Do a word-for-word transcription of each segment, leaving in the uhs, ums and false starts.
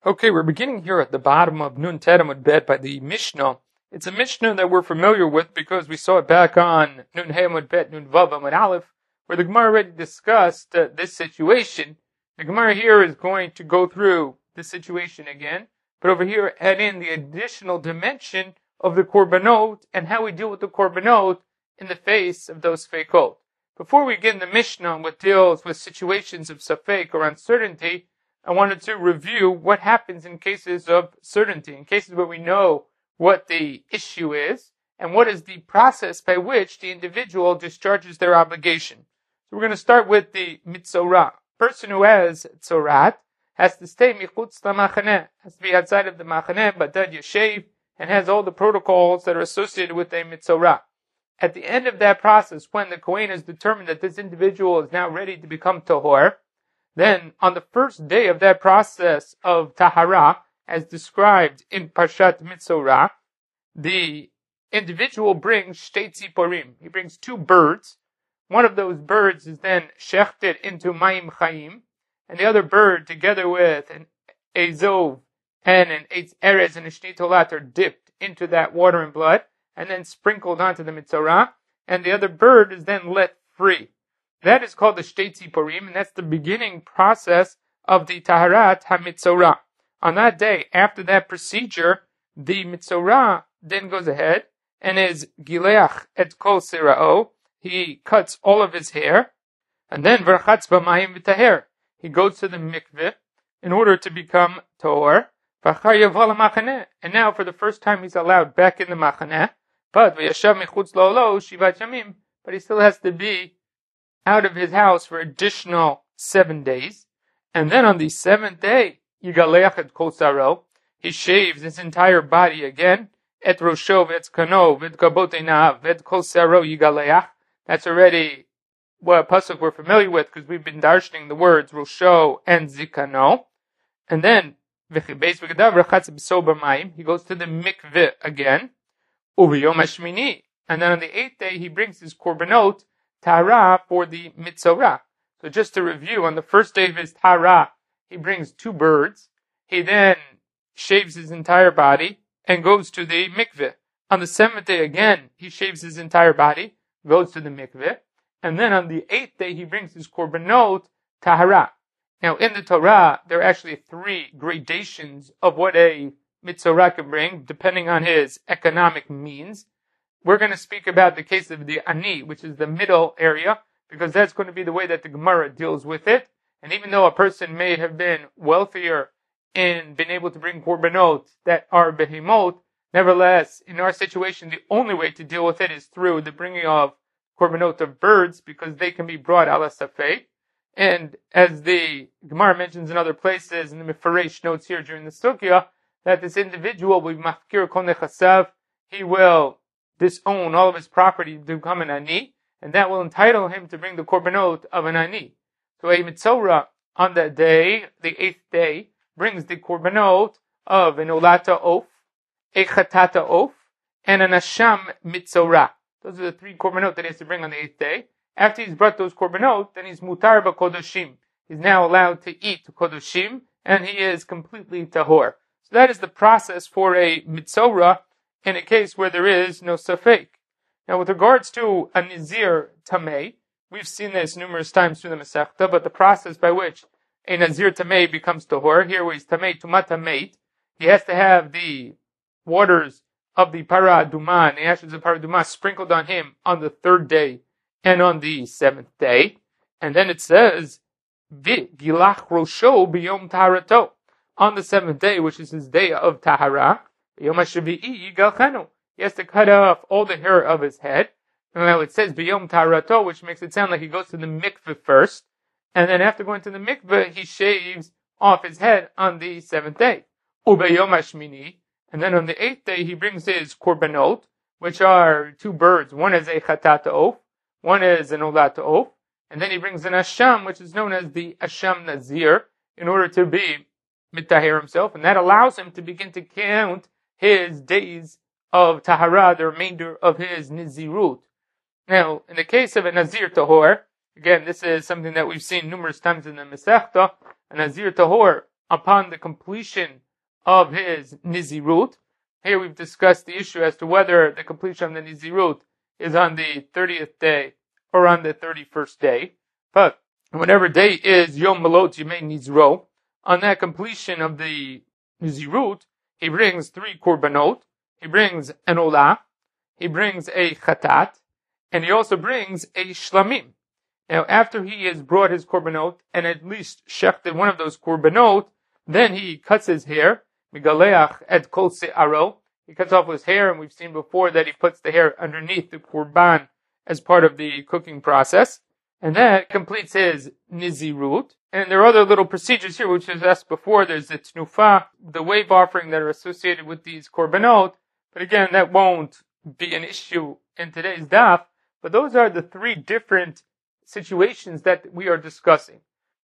Okay, we're beginning here at the bottom of Nun Tet Amud Bet by the Mishnah. It's a Mishnah that we're familiar with because we saw it back on Nun Hey Amud Bet, Nun Vav Amud Aleph, where the Gemara already discussed uh, this situation. The Gemara here is going to go through the situation again, but over here add in the additional dimension of the Korbanot and how we deal with the Korbanot in the face of those Feikot. Before we get in the Mishnah, what deals with situations of Safek or uncertainty, I wanted to review what happens in cases of certainty, in cases where we know what the issue is, and what is the process by which the individual discharges their obligation. So we're going to start with the mitzorah. Person who has tzorat has to stay michutz lamachaneh, has to be outside of the machaneh, badad yashev, and has all the protocols that are associated with a mitzorah. At the end of that process, when the Kohen has determined that this individual is now ready to become tahor, then, on the first day of that process of tahara, as described in Parshat Mitzorah, the individual brings shtei tziporim. He brings two birds. One of those birds is then shechted into mayim chayim, and the other bird, together with an ezov and an eitz erez and a shnei tolat, are dipped into that water and blood, and then sprinkled onto the Mitzorah, and the other bird is then let free. That is called the shtei tziporim, and that's the beginning process of the taharat ha-mitzorah. On that day, after that procedure, the mitzorah then goes ahead and is gileach et kol sirao. He cuts all of his hair, and then v'rchatz b'mayim v'taher. He goes to the mikveh in order to become tahor. V'achar yavo lamachaneh. And now, for the first time, he's allowed back in the machaneh. But v'yashav michutz la'olo shivat yamim. But he still has to be out of his house for additional seven days. And then on the seventh day, Yigaleach et kol saro, he shaves his entire body again. Et rosho v'et kano v'et gabot einav v'et kol saro yigaleach. That's already what pasuk we're familiar with because we've been darshaning the words rosho and zikano. And then v'chibeis v'gadav rachatz b'so b'mayim. He goes to the mikveh again. Uv'yom hashmini. And then on the eighth day, he brings his korbanot tahara for the mitzorah. So just to review, on the first day of his tahara, he brings two birds. He then shaves his entire body and goes to the mikveh. On the seventh day again, he shaves his entire body, goes to the mikveh. And then on the eighth day, he brings his korbanot tahara. Now in the Torah, there are actually three gradations of what a mitzorah can bring, depending on his economic means. We're going to speak about the case of the ani, which is the middle area, because that's going to be the way that the Gemara deals with it. And even though a person may have been wealthier in being able to bring korbanot that are behemot, nevertheless, in our situation, the only way to deal with it is through the bringing of korbanot of birds, because they can be brought ala safek. And as the Gemara mentions in other places, in the Mefaresh notes here during the Sugya, that this individual will be mafkir kol nechasav, he will disown all of his property to become an ani, and that will entitle him to bring the korbanot of an ani. So a mitzorah on that day, the eighth day, brings the korbanot of an olata of, a chatata of, and an asham mitzorah. Those are the three korbanot that he has to bring on the eighth day. After he's brought those korbanot, then he's mutar b'kodoshim. He's now allowed to eat kodoshim, and he is completely tahor. So that is the process for a mitzorah in a case where there is no safek. Now, with regards to a nazir tamei, we've seen this numerous times through the Masechta, but the process by which a nazir tamei becomes tahor, here where he's tamei tumat tameit, he has to have the waters of the para aduma and the ashes of para aduma sprinkled on him on the third day and on the seventh day. And then it says, gilach rosho biyom taharato. On the seventh day, which is his day of tahara, Yom HaShavi'i Yigalchanu. He has to cut off all the hair of his head. Now it says B'Yom Taharato, which makes it sound like he goes to the mikveh first, and then after going to the mikveh, he shaves off his head on the seventh day. U'B'Yom HaShmini, and then on the eighth day, he brings his korbanot, which are two birds. One is a chatata of, one is an olata of, and then he brings an asham, which is known as the asham nazir, in order to be mitaher himself, and that allows him to begin to count his days of tahara, the remainder of his nizirut. Now, in the case of a nazir tahor, again, this is something that we've seen numerous times in the Masechta, a nazir tahor upon the completion of his Nizirut. Here we've discussed the issue as to whether the completion of the Nizirut is on the thirtieth day or on the thirty-first day. But whatever day is Yom Malot Yemei Nizro, on that completion of the Nizirut, he brings three korbanot, he brings an olah, he brings a chatat, and he also brings a shlamim. Now, after he has brought his korbanot, and at least shechted one of those korbanot, then he cuts his hair, migaleach et kol se'aro, he cuts off his hair, and we've seen before that he puts the hair underneath the korban as part of the cooking process, and that completes his nizirut. And there are other little procedures here, which was asked before. There's the tnufa, the wave offering that are associated with these korbanot, but again, that won't be an issue in today's daf, but those are the three different situations that we are discussing.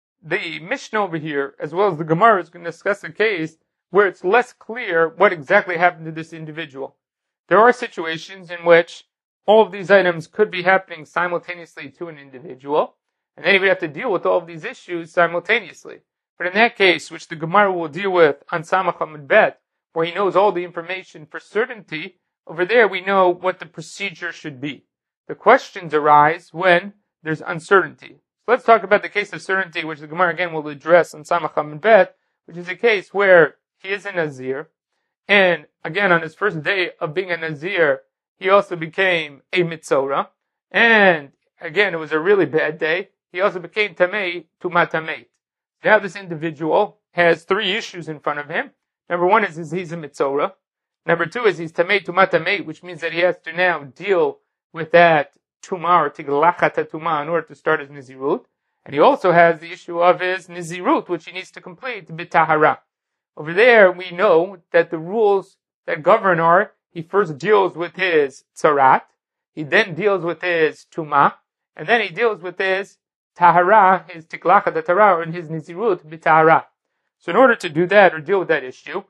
The Mishnah over here, as well as the Gemara, is going to discuss a case where it's less clear what exactly happened to this individual. There are situations in which all of these items could be happening simultaneously to an individual, and then he would have to deal with all of these issues simultaneously. But in that case, which the Gemara will deal with on Samach Amud Bet, where he knows all the information for certainty, over there we know what the procedure should be. The questions arise when there's uncertainty. So let's talk about the case of certainty, which the Gemara again will address on Samach Amud Bet, which is a case where he is a Nazir, and again on his first day of being a Nazir, he also became a Mitzorah, and again it was a really bad day, he also became Tamei Tumat Tameit. Now this individual has three issues in front of him. Number one is, is he's a Mitzorah. Number two is he's Tamei Tumat Tameit, which means that he has to now deal with that Tumah or Tiglachat Tumah in order to start his Nizirut. And he also has the issue of his Nizirut, which he needs to complete B'Tahara. Over there, we know that the rules that govern are, he first deals with his Tzarat, he then deals with his Tumah, and then he deals with his Tahara, his Tiglachat Tahara, and his Nizirut B'Tahara. So in order to do that, or deal with that issue,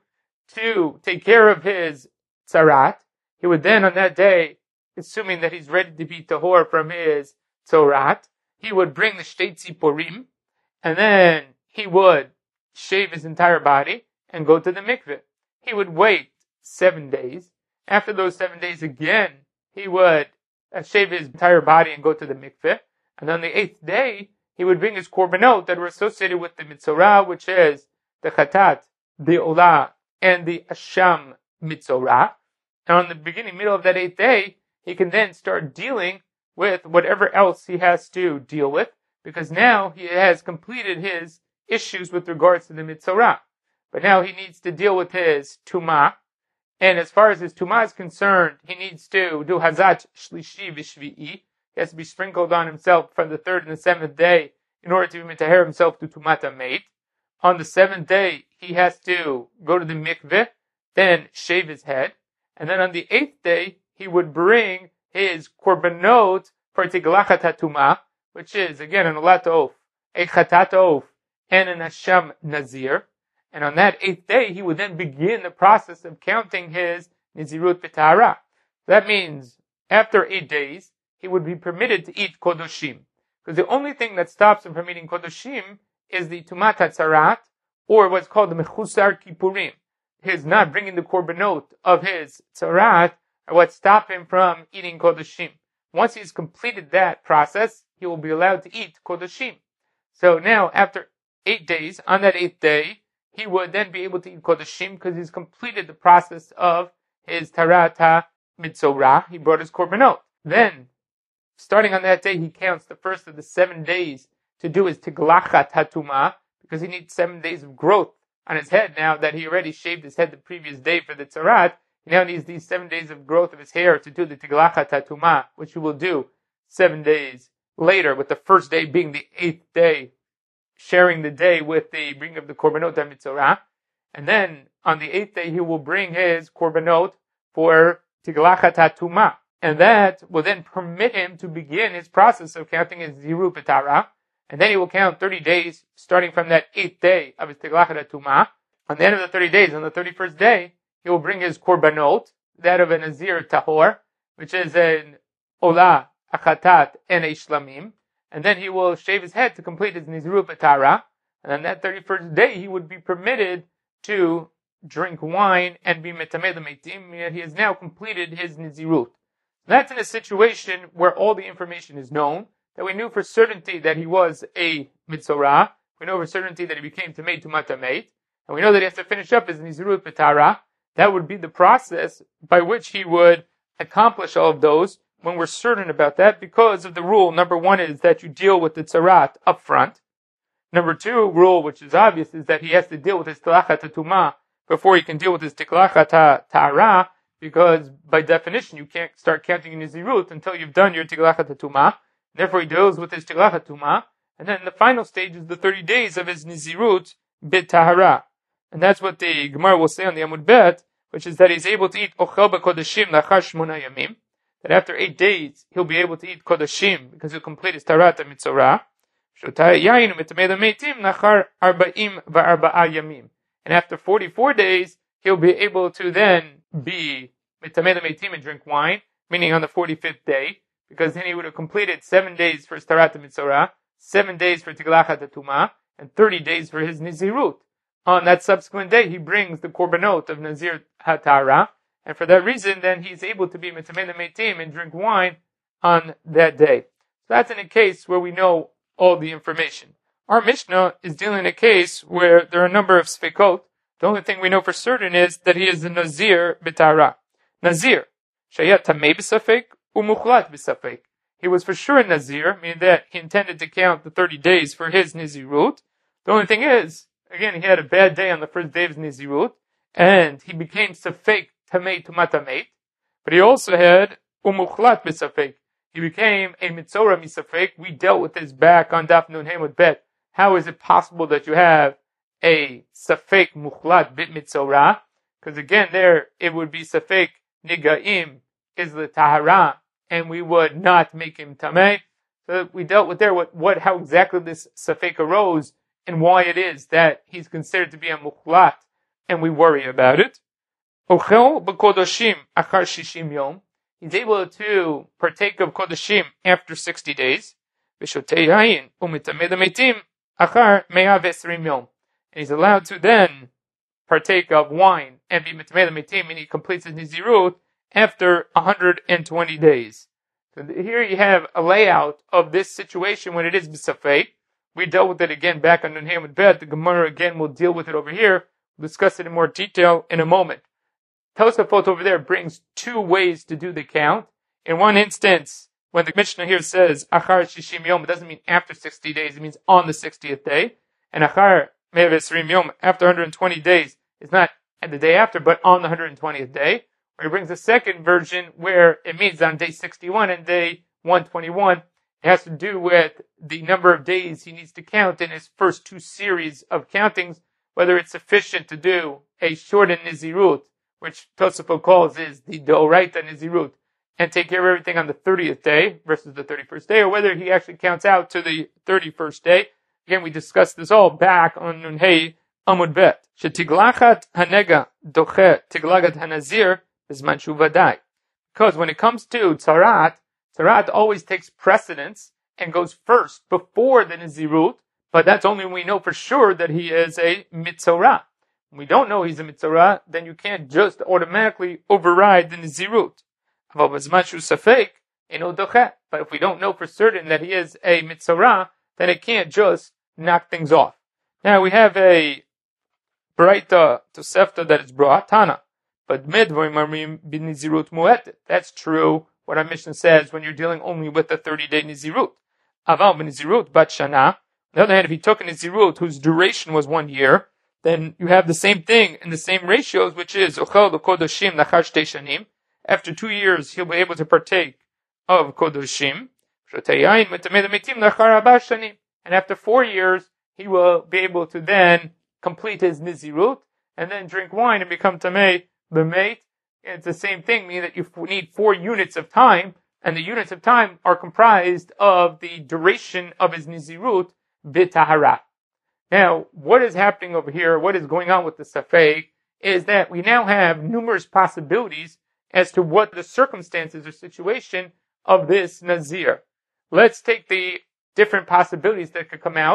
to take care of his Tzarat, he would then on that day, assuming that he's ready to be tahor from his Tzorat, he would bring the Shtei Tziporim, and then he would shave his entire body and go to the mikveh. He would wait seven days. After those seven days again, he would uh, shave his entire body and go to the mikveh. And on the eighth day, he would bring his korbanot that were associated with the mitzorah, which is the chatat, the olah, and the asham mitzorah. And on the beginning, middle of that eighth day, he can then start dealing with whatever else he has to deal with, because now he has completed his issues with regards to the mitzorah. But now he needs to deal with his tumah, and as far as his tumah is concerned, he needs to do hazat shlishi v'shvi'i. He has to be sprinkled on himself from the third and the seventh day in order to mitaher himself to tumat hameit. On the seventh day, he has to go to the mikveh, then shave his head, and then on the eighth day, he would bring his korbanot for tiglachat hatumah, which is again an olat of, a chatat of, and an asham nazir. And on that eighth day, he would then begin the process of counting his nizirut b'tahara. That means after eight days, he would be permitted to eat kodoshim, because the only thing that stops him from eating kodoshim is the tumat hatzarat, or what's called the mechusar kippurim. His not bringing the korbanot of his tzarat are what stop him from eating kodoshim. Once he's completed that process, he will be allowed to eat kodoshim. So now, after eight days, on that eighth day, he would then be able to eat kodoshim because he's completed the process of his tarata mitzorah. He brought his korbanot. Then, starting on that day, he counts the first of the seven days to do his tiglachat hatumah, because he needs seven days of growth on his head now that he already shaved his head the previous day for the tzarat. He now needs these seven days of growth of his hair to do the tiglachat hatumah, which he will do seven days later, with the first day being the eighth day, sharing the day with the bringing of the korbanot mitzorah. And then on the eighth day, he will bring his korbanot for tiglachat hatumah. And that will then permit him to begin his process of counting his ziru b'tahara. And then he will count thirty days, starting from that eighth day of his tiglachat hatumah. On the end of the thirty days, on the thirty-first day, he will bring his korbanot, that of a nazir tahor, which is an olah, a chatat, and a shlamim. And then he will shave his head to complete his nizirut b'tahara. And on that thirty-first day, he would be permitted to drink wine and be metameh l'meitim, yet he has now completed his nizirut. That's in a situation where all the information is known, that we knew for certainty that he was a mitzorah, we know for certainty that he became tamei tumat tamei, and we know that he has to finish up his nizirut b'tara. That would be the process by which he would accomplish all of those when we're certain about that, because of the rule. Number one is that you deal with the tzarat up front. Number two rule, which is obvious, is that he has to deal with his tilachat tumah before he can deal with his tiklachat ta'ara, because by definition you can't start counting in nizirut until you've done your tiklachat tumah. Therefore he deals with his tiklachat tumah, and then the final stage is the thirty days of his nizirut bit tahara. And that's what the Gemara will say on the Amud Bet, which is that he's able to eat ochel b'kodashim lachar shmona yamim, that after eight days he'll be able to eat kodashim because he'll complete his tarat mitzorah. And after forty-four days, he'll be able to then be mitameh l'meitim and drink wine, meaning on the forty-fifth day, because then he would have completed seven days for his tarat mitzorah, seven days for tiglachat tumah, and thirty days for his nizirut. On that subsequent day, he brings the korbanot of nazir hatara, and for that reason, then he's able to be mitameh l'meitim and drink wine on that day. So that's in a case where we know all the information. Our Mishnah is dealing in a case where there are a number of sfekot. The only thing we know for certain is that he is a nazir b'tara. Nazir, shayat tamei b'safek umuchlat b'safek. He was for sure a nazir, meaning that he intended to count the thirty days for his nizirut. The only thing is, again, he had a bad day on the first day of his nizirut, and he became safek tamei tumat tamei. But he also had umuchlat b'safek. He became a mitzorah misafek. We dealt with this back on Daf Nun Hemud Bet. How is it possible that you have a safek muchlat bit mitzorah? Because again, there it would be safek nigaim is the tahara, and we would not make him tameh. So we dealt with there what, what how exactly this safek arose and why it is that he's considered to be a muchlat, and we worry about it. Ochel b'kodashim achar shishim yom. He's able to partake of kodashim after sixty days. And he's allowed to then partake of wine and be mitameh l'meitim, and he completes his nizirut after one hundred twenty days. So here you have a layout of this situation when it is b'safek. We dealt with it again back on Nun Hemud Bet. The Gemara again will deal with it over here. We'll discuss it in more detail in a moment. Tosafot over there brings two ways to do the count. In one instance, when the Mishnah here says achar shishim yom, it doesn't mean after sixty days, it means on the sixtieth day. And achar me'av esrim yom, after one hundred twenty days, is not at the day after, but on the one hundred twentieth day. Where he brings a second version where it means on day sixty-one and day one twenty-one. It has to do with the number of days he needs to count in his first two series of countings, whether it's sufficient to do a shortened nizirut, which Tosafot calls is the Doraita Nizirut, and take care of everything on the thirtieth day versus the thirty-first day, or whether he actually counts out to the thirty-first day. Again, we discussed this all back on Nun Hey Amud Bet. Shetiglachat hanega doche tiglachat hanazir bizman shuvadai. Because when it comes to tzarat, tzarat always takes precedence and goes first before the nizirut, but that's only when we know for sure that he is a mitzorah. When we don't know he's a mitzorah, then you can't just automatically override the nizirut. But if we don't know for certain that he is a mitzorah, then it can't just knock things off. Now we have a Braita Tosefta that is brought, Tana. But that's true, what our Mishnah says when you're dealing only with the thirty-day nizirut. Aval b'nizirut bat shana. On the other hand, if he took a nizirut whose duration was one year, then you have the same thing in the same ratios, which is ochel l'kodashim lachar shtei shanim. After two years, he'll be able to partake of kodashim. And after four years, he will be able to then complete his nizirut and then drink wine and become tamei b'meit. It's the same thing, meaning that you need four units of time, and the units of time are comprised of the duration of his nizirut b'tahara. Now, what is happening over here, what is going on with the safek, is that we now have numerous possibilities as to what the circumstances or situation of this nazir. Let's take the different possibilities that could come out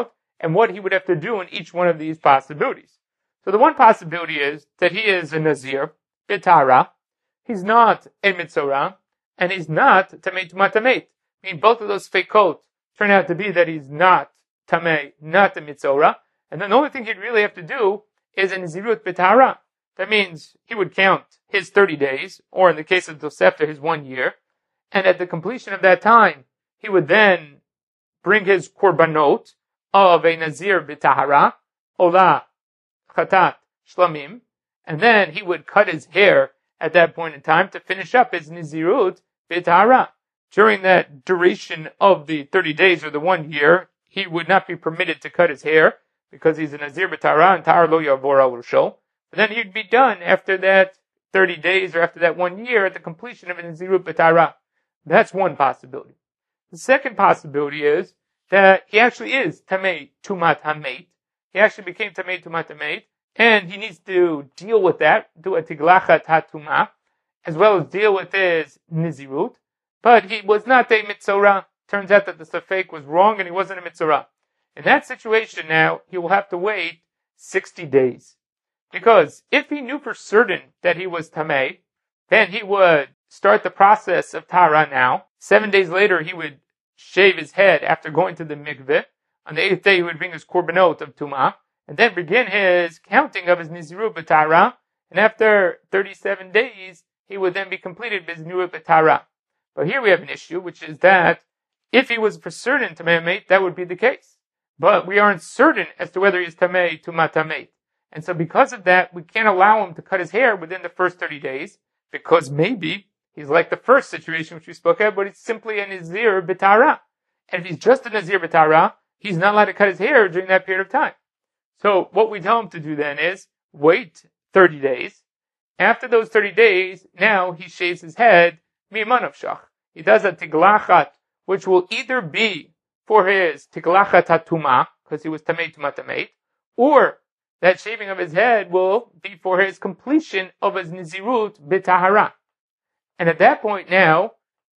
and what he would have to do in each one of these possibilities. So the one possibility is that he is a Nazir, Bitara, he's not a Mitzorah, and he's not Tamei Tumat Tameit. I mean, both of those Feikot turn out to be that he's not Tamei, not a Mitzorah, and then the only thing he'd really have to do is a Nazirut Bitara. That means he would count his thirty days, or in the case of Tosefta, his one year, and at the completion of that time, he would then bring his korbanot of a Nazir B'Tahara, Ola, Chatat, Shlamim, and then he would cut his hair at that point in time to finish up his Nazirut B'Tahara. During that duration of the thirty days or the one year, he would not be permitted to cut his hair because he's a Nazir B'Tahara and Tahar Lo Yavor Al Rosho. But then he'd be done after that thirty days or after that one year at the completion of a Nazirut B'Tahara. That's one possibility. The second possibility is that he actually is Tamei Tumat Hameit. He actually became Tamei Tumat Hameit, and he needs to deal with that, do a Tiglachat HaTumah, as well as deal with his Nizirut. But he was not a Mitzorah. Turns out that the Safek was wrong and he wasn't a Mitzorah. In that situation now, he will have to wait sixty days. Because if he knew for certain that he was Tamei, then he would start the process of Tahara now. Seven days later, he would shave his head after going to the mikveh. On the eighth day, he would bring his korbanot of Tumah, and then begin his counting of his Nizirut B'Tahara. And after thirty-seven days, he would then be completed with his Nizirut B'Tahara. But here we have an issue, which is that if he was for certain Tamei Hameit, that would be the case. But we aren't certain as to whether he's Tamei Tumat Hameit. And so because of that, we can't allow him to cut his hair within the first thirty days, because maybe he's like the first situation which we spoke of, but it's simply a Nazir B'Tahara. And if he's just a Nazir B'Tahara, he's not allowed to cut his hair during that period of time. So what we tell him to do then is wait thirty days. After those thirty days, now he shaves his head, Mi'man Shach. He does a Tiglachat, which will either be for his Tiglachat HaTumah, because he was Tamei Tumat Tameit, or that shaving of his head will be for his completion of his Nizirut B'Tahara. And at that point now,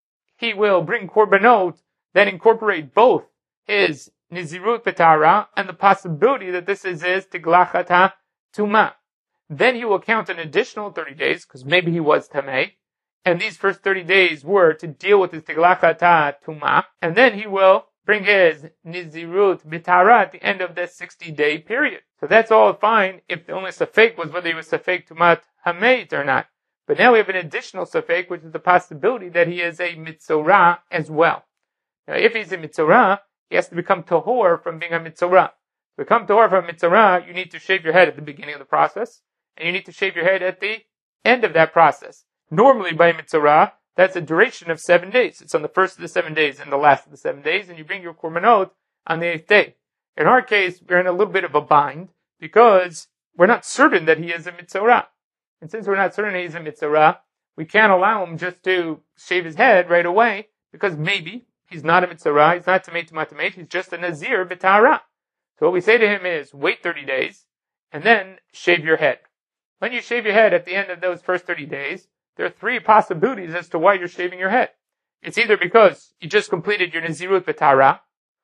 he will bring korbanot that incorporate both his Nizirut B'Tahara and the possibility that this is his Tiglachat HaTumah. Then he will count an additional thirty days, because maybe he was Tamei, and these first thirty days were to deal with his Tiglachat HaTumah, and then he will bring his Nizirut B'Tahara at the end of the sixty-day period. So that's all fine if the only Safek was whether he was Safek Tumat Hameit or not. But now we have an additional Safek, which is the possibility that he is a Mitzorah as well. Now if he's a Mitzorah, he has to become Tahor from being a Mitzorah. To become Tahor from a Mitzorah, you need to shave your head at the beginning of the process, and you need to shave your head at the end of that process. Normally by a Mitzorah, that's a duration of seven days. It's on the first of the seven days and the last of the seven days, and you bring your korbanot on the eighth day. In our case, we're in a little bit of a bind because we're not certain that he is a Mitzorah. And since we're not certain he's a Mitzorah, we can't allow him just to shave his head right away because maybe he's not a Mitzorah, he's not Tamei Tumat Tameit, he's just a Nazir B'Tahara. So what we say to him is wait thirty days and then shave your head. When you shave your head at the end of those first thirty days, there are three possibilities as to why you're shaving your head. It's either because you just completed your Nazirut B'Tahara,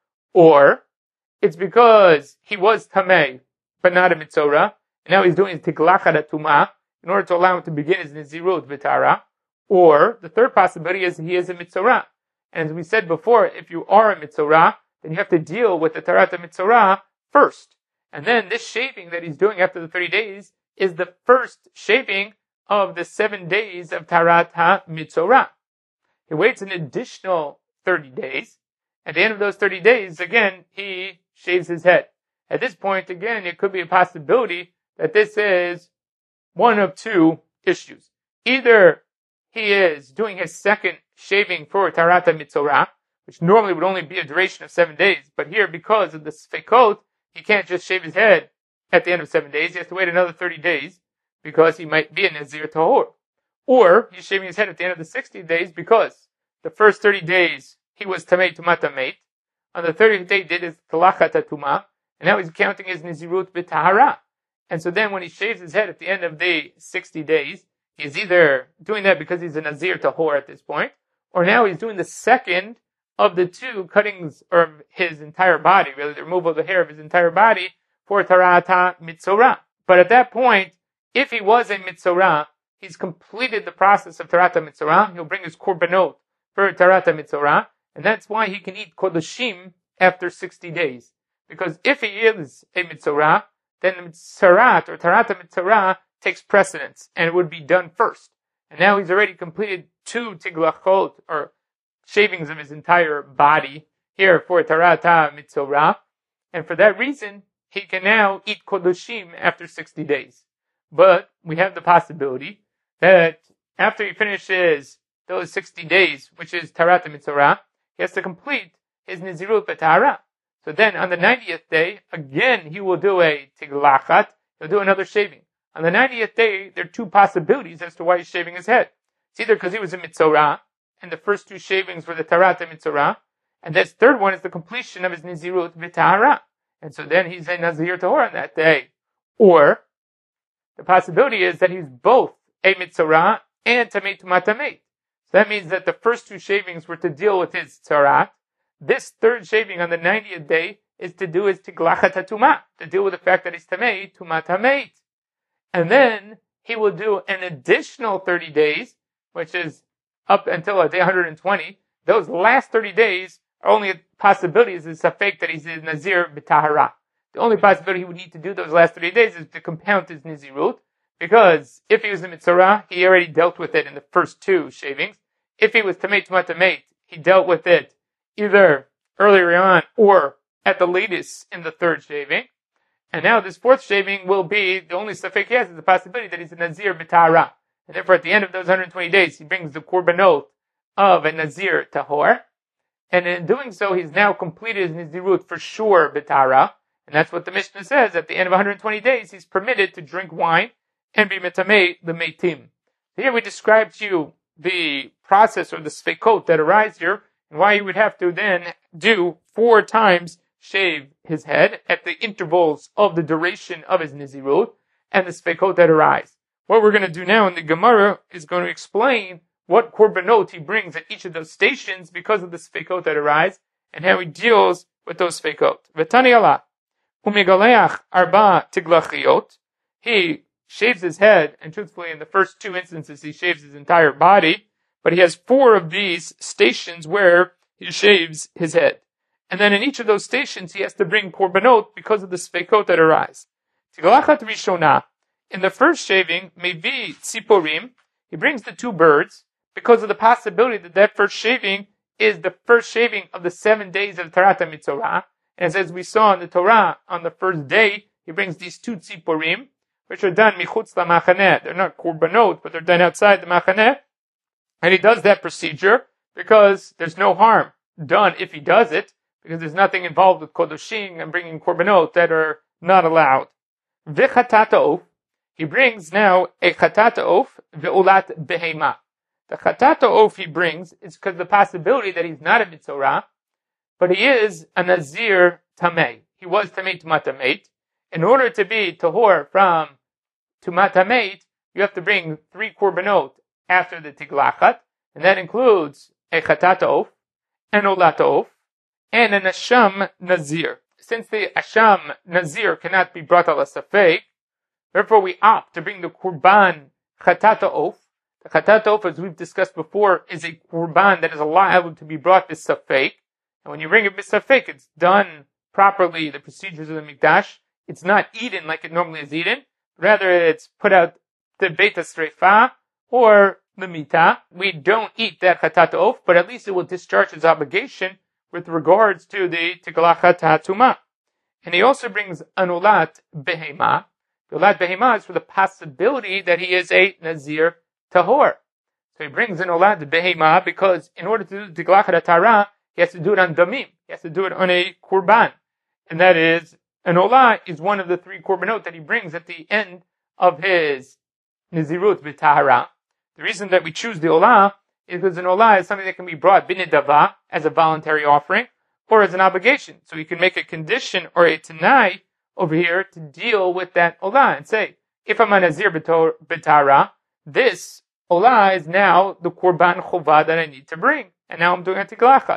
or it's because he was Tamei, but not a Mitzorah, and now he's doing his Tiglachat HaTumah in order to allow him to begin his Nazirut B'Tahara, or the third possibility is he is a Mitzorah. And as we said before, if you are a Mitzorah, then you have to deal with the Tarat HaMitzorah first. And then this shaving that he's doing after the thirty days is the first shaving of the seven days of Tarat HaMitzorah. He waits an additional thirty days. At the end of those thirty days, again, he shaves his head. At this point, again, it could be a possibility that this is one of two issues. Either he is doing his second shaving for Tarat HaMitzorah, which normally would only be a duration of seven days, but here, because of the Sfekot, he can't just shave his head at the end of seven days. He has to wait another thirty days, because he might be a Nazir Tahor. Or he's shaving his head at the end of the sixty days because the first thirty days he was Tamei Tumat Tameit. On the thirtieth day he did his Tiglachat HaTumah, and now he's counting his Nizirut B'Tahara. And so then when he shaves his head at the end of the sixty days, he's either doing that because he's a Nazir Tahor at this point, or now he's doing the second of the two cuttings of his entire body, really the removal of the hair of his entire body, for Tarata Mitzorah. But at that point, if he was a Mitzorah, he's completed the process of Tarata Mitzorah, he'll bring his korbanot for Tarata Mitzorah, and that's why he can eat Kodashim after sixty days. Because if he is a Mitzorah, then the Mitzorat or Tarata Mitzorah takes precedence, and it would be done first. And now he's already completed two tiglachot, or shavings of his entire body, here for Tarata Mitzorah, and for that reason, he can now eat Kodoshim after sixty days. But we have the possibility that after he finishes those sixty days, which is Tarata Mitzorah, he has to complete his Nizirut B'Tahara. So then on the ninetieth day, again he will do a Tiglachat, he'll do another shaving. On the ninetieth day, there are two possibilities as to why he's shaving his head. It's either because he was a Mitzorah, and the first two shavings were the Tarata Mitzorah, and this third one is the completion of his Nizirut B'Tahara. And so then he's a Nazir Tahor on that day. Or, the possibility is that he's both a Mitzorah and Tamei Tumat Tamei. So that means that the first two shavings were to deal with his Tzarat. This third shaving on the ninetieth day is to do his Tiglachat HaTumah, to deal with the fact that he's Tamei Tumat Tamei. And then he will do an additional thirty days, which is up until day one hundred twenty. Those last thirty days are only a possibility is a fake that he's a Nazir B'Tahara. The only possibility he would need to do those last thirty days is to compound his Nizirut, because if he was a Mitzorah, he already dealt with it in the first two shavings. If he was Tamei Tumat Tamei, he dealt with it either earlier on or at the latest in the third shaving. And now this fourth shaving will be, the only safek he has is the possibility that he's a Nazir B'Tahara. And therefore at the end of those one hundred twenty days, he brings the korbanot of a Nazir Tahor. And in doing so, he's now completed his Nizirut for sure B'Tahara. And that's what the Mishnah says. At the end of one hundred twenty days, he's permitted to drink wine and be metamei the meitim. Here we describe to you the process or the sfekot that arise here, and why he would have to then do four times shave his head at the intervals of the duration of his Nizirut and the sfekot that arise. What we're going to do now in the Gemara is going to explain what korbanot he brings at each of those stations because of the sfekot that arise, and how he deals with those sfekot. V'tani Allah, umigaleach arba tiglachiot. He shaves his head, and truthfully in the first two instances he shaves his entire body, but he has four of these stations where he shaves his head. And then in each of those stations he has to bring korbanot because of the sfekot that arise. Tiglachat rishona. In the first shaving, mevi tziporim, he brings the two birds because of the possibility that that first shaving is the first shaving of the seven days of Tarata Mitzorah. And as we saw in the Torah, on the first day, he brings these two tziporim, which are done michutz la-machaneh. They're not korbanot, but they're done outside the machaneh. And he does that procedure because there's no harm done if he does it, because there's nothing involved with kodoshim and bringing korbanot that are not allowed. V'chatata of, he brings now a chatata of ve'ulat behema. The chatata of he brings is because the possibility that he's not a mitzorah, but he is a nazir tamei. He was tamei tumat tamei. In order to be tahor from tumat tamei, you have to bring three korbanot after the tiglachat, and that includes a chatata of, an ulat of, and an asham nazir. Since the asham nazir cannot be brought al safek, therefore we opt to bring the kurban chatata of. The chatata of, as we've discussed before, is a kurban that is allowed to be brought bis safek. And when you bring it bis safek, it's done properly, the procedures of the mikdash. It's not eaten like it normally is eaten. Rather, it's put out the beta streifa or the mita. We don't eat that chatata of, but at least it will discharge its obligation with regards to the tiglachat hatumah. And he also brings an ulat behema. The ulat behema is for the possibility that he is a nazir tahor. So he brings an ulat behema because in order to do tiglachat hatara, he has to do it on damim. He has to do it on a kurban. And that is, an olah is one of the three korbanot that he brings at the end of his nizirut b'tahara. The reason that we choose the olah is because an olah is something that can be brought binidava as a voluntary offering or as an obligation. So you can make a condition or a tanai over here to deal with that olah and say, if I'm a nazir b'tahara, this olah is now the korban chova that I need to bring. And now I'm doing a tiglachat.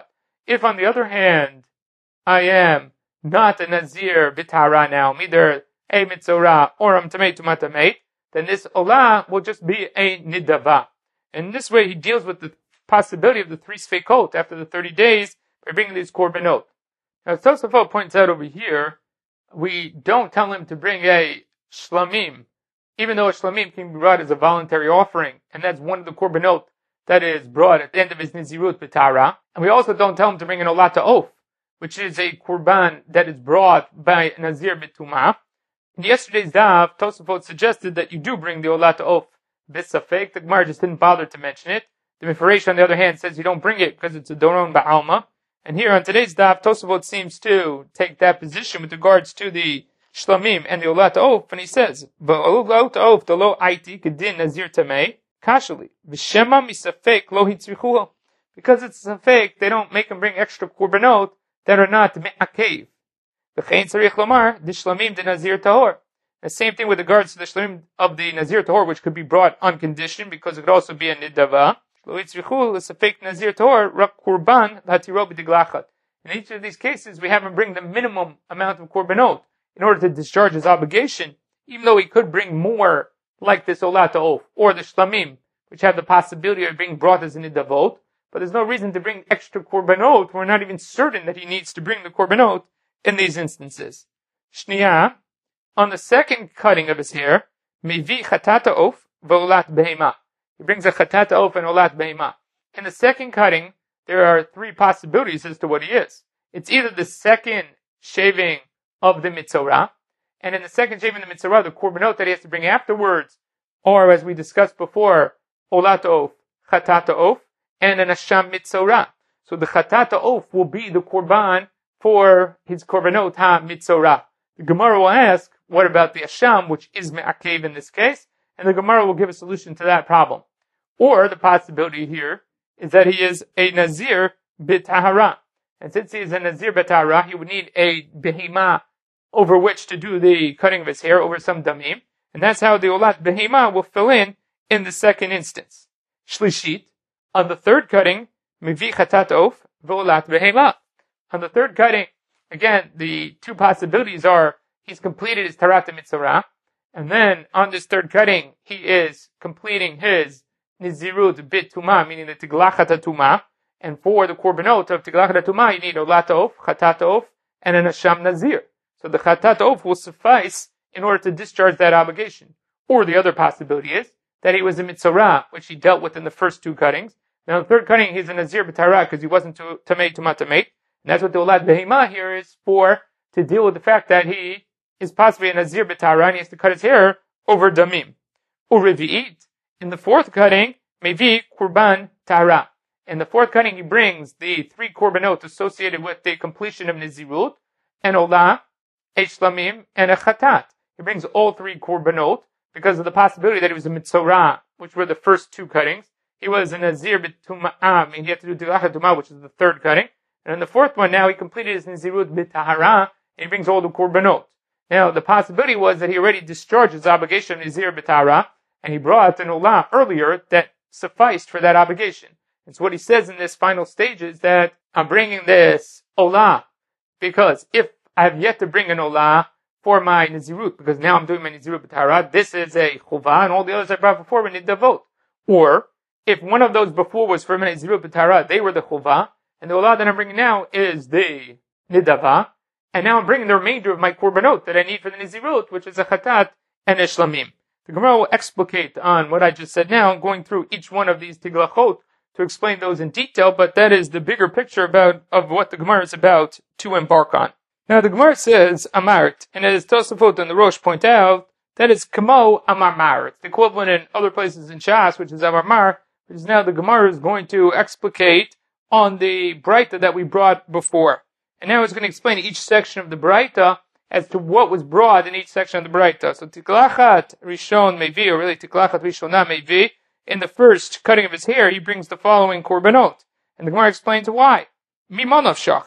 If, on the other hand, I am not a Nazir B'Tahara now, I'm either a Mitzorah or I'm Tamei Tumat Tamei, then this Olah will just be a Nidava. And in this way, he deals with the possibility of the three Sfeikot after the thirty days by bringing these Korbanot. Now, Tosafot points out over here, we don't tell him to bring a Shlamim, even though a Shlamim can be brought as a voluntary offering, and that's one of the Korbanot that is brought at the end of his Nizirut B'Tahara. And we also don't tell him to bring an Olat Ha'of, which is a Korban that is brought by Nazir B'Tumah. In yesterday's daf, Tosafot suggested that you do bring the Olat Ha'of B'Safek. The Gemara just didn't bother to mention it. The Mefaresh, on the other hand, says you don't bring it because it's a Doron Ba'alma. And here on today's daf, Tosafot seems to take that position with regards to the Shlamim and the Olat Ha'of, and he says, V'olat Ha'of the lo aiti kedin Nazir Tamei kashali v'shema misafek lo hitzrichuha. Because it's a fake, they don't make him bring extra korbanot that are not me'akev. V'chein tzarich lomar the Shlamim de Nazir Tahor. The same thing with regards to the Shlamim of the Nazir Tahor, which could be brought on condition because it could also be a nidava. Lo hitzrichuha is a fake Nazir Tahor rak korban l'hatiro b'diglachat. In each of these cases, we have him bring the minimum amount of korbanot in order to discharge his obligation, even though he could bring more, like this Olat Ha'of, or the Shlamim, which have the possibility of being brought as a Nidavot, but there's no reason to bring extra Korbanot. We're not even certain that he needs to bring the Korbanot in these instances. Shniya, on the second cutting of his hair, Mevi Chatat Ha'of v'Olat Behema. He brings a Chatat Ha'of and Olat Behema. In the second cutting, there are three possibilities as to what he is. It's either the second shaving of the Mitzorah, and in the second shaving of the Mitzorah, the Korbanot that he has to bring afterwards, or as we discussed before, Olat Ha'of, Chatat Ha'of, and an Asham Mitzorah. So the Chatat Ha'of will be the Korban for his Korbanot HaMitzorah. The Gemara will ask, what about the Asham, which is Me'akev in this case? And the Gemara will give a solution to that problem. Or the possibility here is that he is a Nazir B'Tahara. And since he is a Nazir B'Tahara, he would need a Behema over which to do the cutting of his hair over some damim. And that's how the Olat Behema will fill in in the second instance. Shlishit, on the third cutting, Mevi Chatat Ha'of v'Olat Behema. On the third cutting, again, the two possibilities are he's completed his Tarat Mitzorah, and then on this third cutting, he is completing his Nizirut Bit Tumah, meaning the Tiglachat HaTumah. And for the Korbanot of Tiglachat HaTumah, you need Olat Ha'of, Chatat Ha'of, and an Asham Nazir. So the Chatat Ha'of will suffice in order to discharge that obligation. Or the other possibility is that he was a Mitzorah, which he dealt with in the first two cuttings. Now, in the third cutting, he's a Nazir B'Tahara because he wasn't Tamei Tumat Tamei. And that's what the Olat Behema here is for, to deal with the fact that he is possibly a Nazir B'Tahara and he has to cut his hair over Damim. Urevi'it, in the fourth cutting, Mevi Kurban Tahara. In the fourth cutting, he brings the three korbanot associated with the completion of Nizirut, and Olah, a Shlamim, and a Chatat. He brings all three korbanot because of the possibility that he was a Mitzorah, which were the first two cuttings. He was a Nazir B'Tumah, I mean, he had to do Tiglachat HaTumah, which is the third cutting. And in the fourth one, now he completed his Nizirut B'Tahara, and he brings all the korbanot. Now, the possibility was that he already discharged his obligation of Nazir B'Tahara, and he brought an Olah earlier that sufficed for that obligation. And so what he says in this final stage is that I'm bringing this Olah because if I have yet to bring an Olah for my Nizirut, because now I'm doing my Nizirut B'Tahara, this is a Chuvah, and all the others I brought before we need to vote. Or, if one of those before was for my Nizirut B'Tahara, they were the Chuvah, and the Olah that I'm bringing now is the Nidava, and now I'm bringing the remainder of my Korbanot that I need for the Nizirut, which is a Chatat and a Shlamim. The Gemara will explicate on what I just said now, going through each one of these Tiglachot to explain those in detail, but that is the bigger picture about of what the Gemara is about to embark on. Now the Gemara says Amart, and as Tosafot and the Rosh point out, that is Kamo Amarmar. It's the equivalent in other places in Shas, which is Amarmar, which is now the Gemara is going to explicate on the Braita that we brought before. And now it's going to explain each section of the Braita as to what was brought in each section of the Braita. So Tiglachat Rishon Mevi, or really Tiglachat Rishonah Mevi, in the first cutting of his hair, he brings the following korbanot. And the Gemara explains why. Mimonov shach,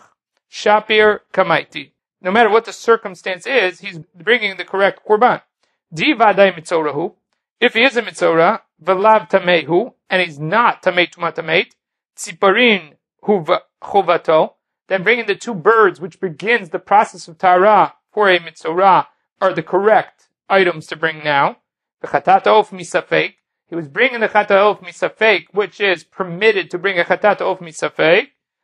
shapir kamaiti. No matter what the circumstance is, he's bringing the correct korban. Di vadai mitzorahu. If he is a mitzorah, v'lav tamehu, and he's not tamei tumat tameit, tziparin hu chovato, then bringing the two birds, which begins the process of tahara for a mitzorah, are the correct items to bring now. The chatat of misafek. He was bringing the chatat of misafek, which is permitted to bring a chatat of misafek.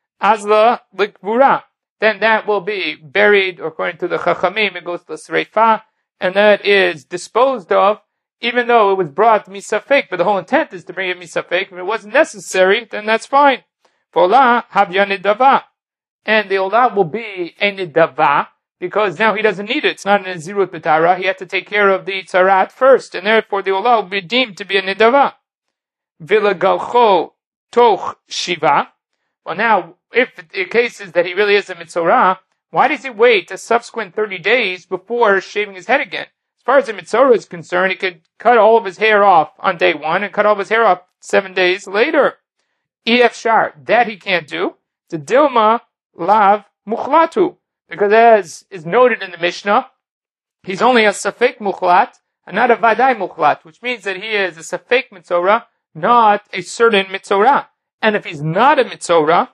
Azla likvura. Then that will be buried, or according to the chachamim, it goes to the sreifa, and that is disposed of, even though it was brought misafek, but the whole intent is to bring it misafek. If it wasn't necessary, then that's fine. Vola havya nidava. And the olah will be a nidava, because now he doesn't need it. It's not an nazirut b'tahara. He had to take care of the tzarat first, and therefore the olah will be deemed to be a nidava. Vila galcho toch shiva. Well, now, if the case is that he really is a mitzorah, why does he wait a subsequent thirty days before shaving his head again? As far as the mitzorah is concerned, he could cut all of his hair off on day one and cut all of his hair off seven days later. Ef shar, that he can't do. The dilma lav mukhlatu. Because as is noted in the Mishnah, he's only a safek mukhlat and not a vadai mukhlat, which means that he is a safek mitzorah, not a certain mitzorah. And if he's not a mitzorah,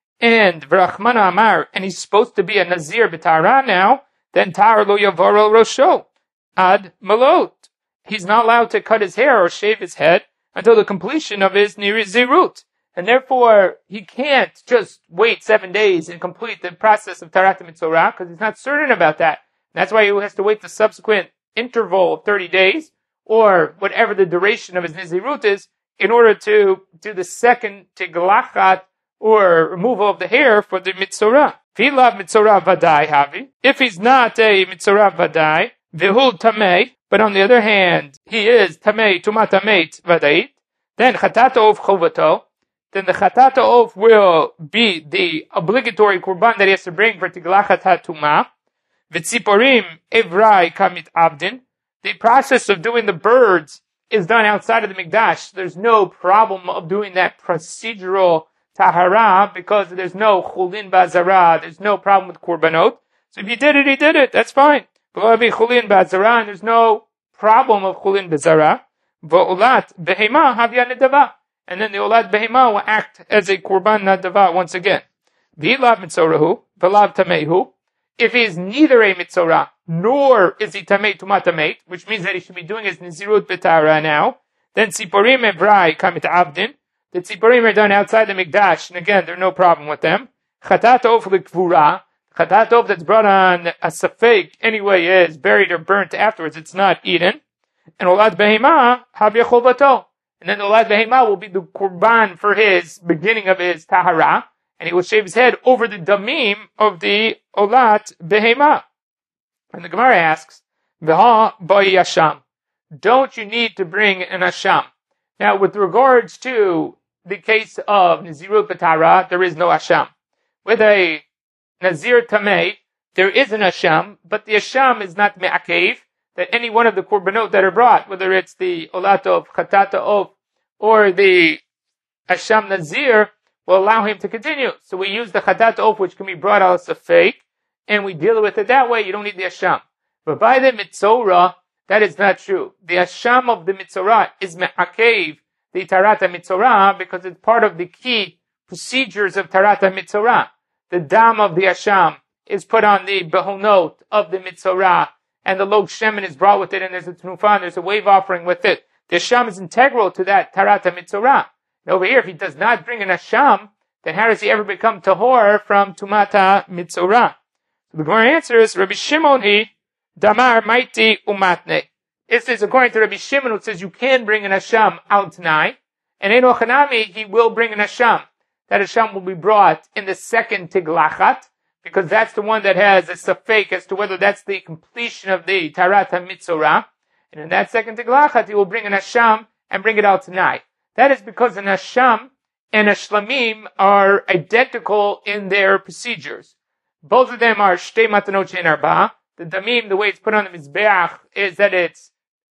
and v'rachmana amar, and he's supposed to be a nazir b'tahara now, then tar lo yavar el rosho ad malot. He's not allowed to cut his hair or shave his head until the completion of his nizirut. And therefore, he can't just wait seven days and complete the process of taharat mitzorah, because he's not certain about that. And that's why he has to wait the subsequent interval of thirty days, or whatever the duration of his nizirut is, in order to do the second tiglachat, or removal of the hair for the mitzorah. Vilav mitzorah vadai havi. If he's not a mitzorah vadai, vihul tamei, but on the other hand, he is tamei tumat tameit vadait, then chatat of chovato, then the chatat of will be the obligatory kurban that he has to bring for tiglachat hatumah. V'tziporim evrai kamit avdin. The process of doing the birds is done outside of the mikdash. There's no problem of doing that procedural tahara, because there's no chulin ba'azara, there's no problem with korbanot. So if he did it, he did it, that's fine. But it'll be chulin ba'azara, and there's no problem of chulin ba'azara. V'olat behema havya nedava. And then the olat behema will act as a korban nadava once again. V'lav mitzorahu, v'lav tamehu. If he is neither a mitzorah, nor is he tamei tumat tameit, which means that he should be doing his nizirut b'tahara now, then tziporim evrai kamit avdin. The tziporim are done outside the mikdash, and again, there's no problem with them. Chatat of likvura. Chatat of that's brought on a safek anyway is buried or burnt afterwards. It's not eaten. And olad behema havya chovato. And then the olad behema will be the kurban for his beginning of his tahara, and he will shave his head over the damim of the olat behema. And the Gemara asks, V'ha boi yasham. Don't you need to bring an asham? Now, with regards to the case of Nazirut b'tahara, there is no asham. With a Nazir tamei, there is an asham, but the asham is not me'akev, that any one of the korbanot that are brought, whether it's the olat of, chatata of, or the asham nazir, will allow him to continue. So we use the chatata of, which can be brought al safek, and we deal with it that way. You don't need the asham. But by the mitzorah, that is not true. The asham of the mitzorah is me'akev the tarata mitzorah, because it's part of the key procedures of tarata mitzorah. The dam of the asham is put on the behonot of the mitzorah, and the log shemen is brought with it, and there's a tnufa, and there's a wave offering with it. The asham is integral to that tarata mitzorah. And over here, if he does not bring an asham, then how does he ever become tahor from tumata mitzorah? So the Gemara answers, Rabbi Shimon he damar maiti umatne. This is according to Rabbi Shimon, who says you can bring an asham al tanai, and in Ochanami he will bring an asham. That asham will be brought in the second tiglachat, because that's the one that has a safek as to whether that's the completion of the tarat mitzorah. And in that second tiglachat he will bring an asham and bring it al tanai. That is because an asham and a shlamim are identical in their procedures. Both of them are shtei matanot she'en arba. The damim, the way it's put on the mizbeach, is that it's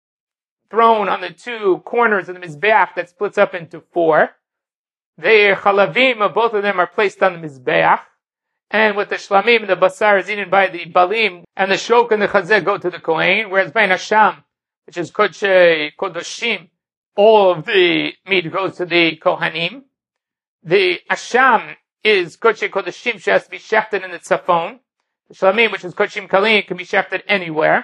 thrown on the two corners of the mizbeach that splits up into four. The chalavim, both of them are placed on the mizbeach. And with the shlamim, the basar is eaten by the balim, and the shok and the chazeh go to the kohen, whereas by nasham, which is kodshe kodoshim, all of the meat goes to the kohanim. The asham is Kodesh Kodeshim, which has to be shechted in the tzafon. The Shlamim, which is Kodeshim Kalin, can be shechted anywhere.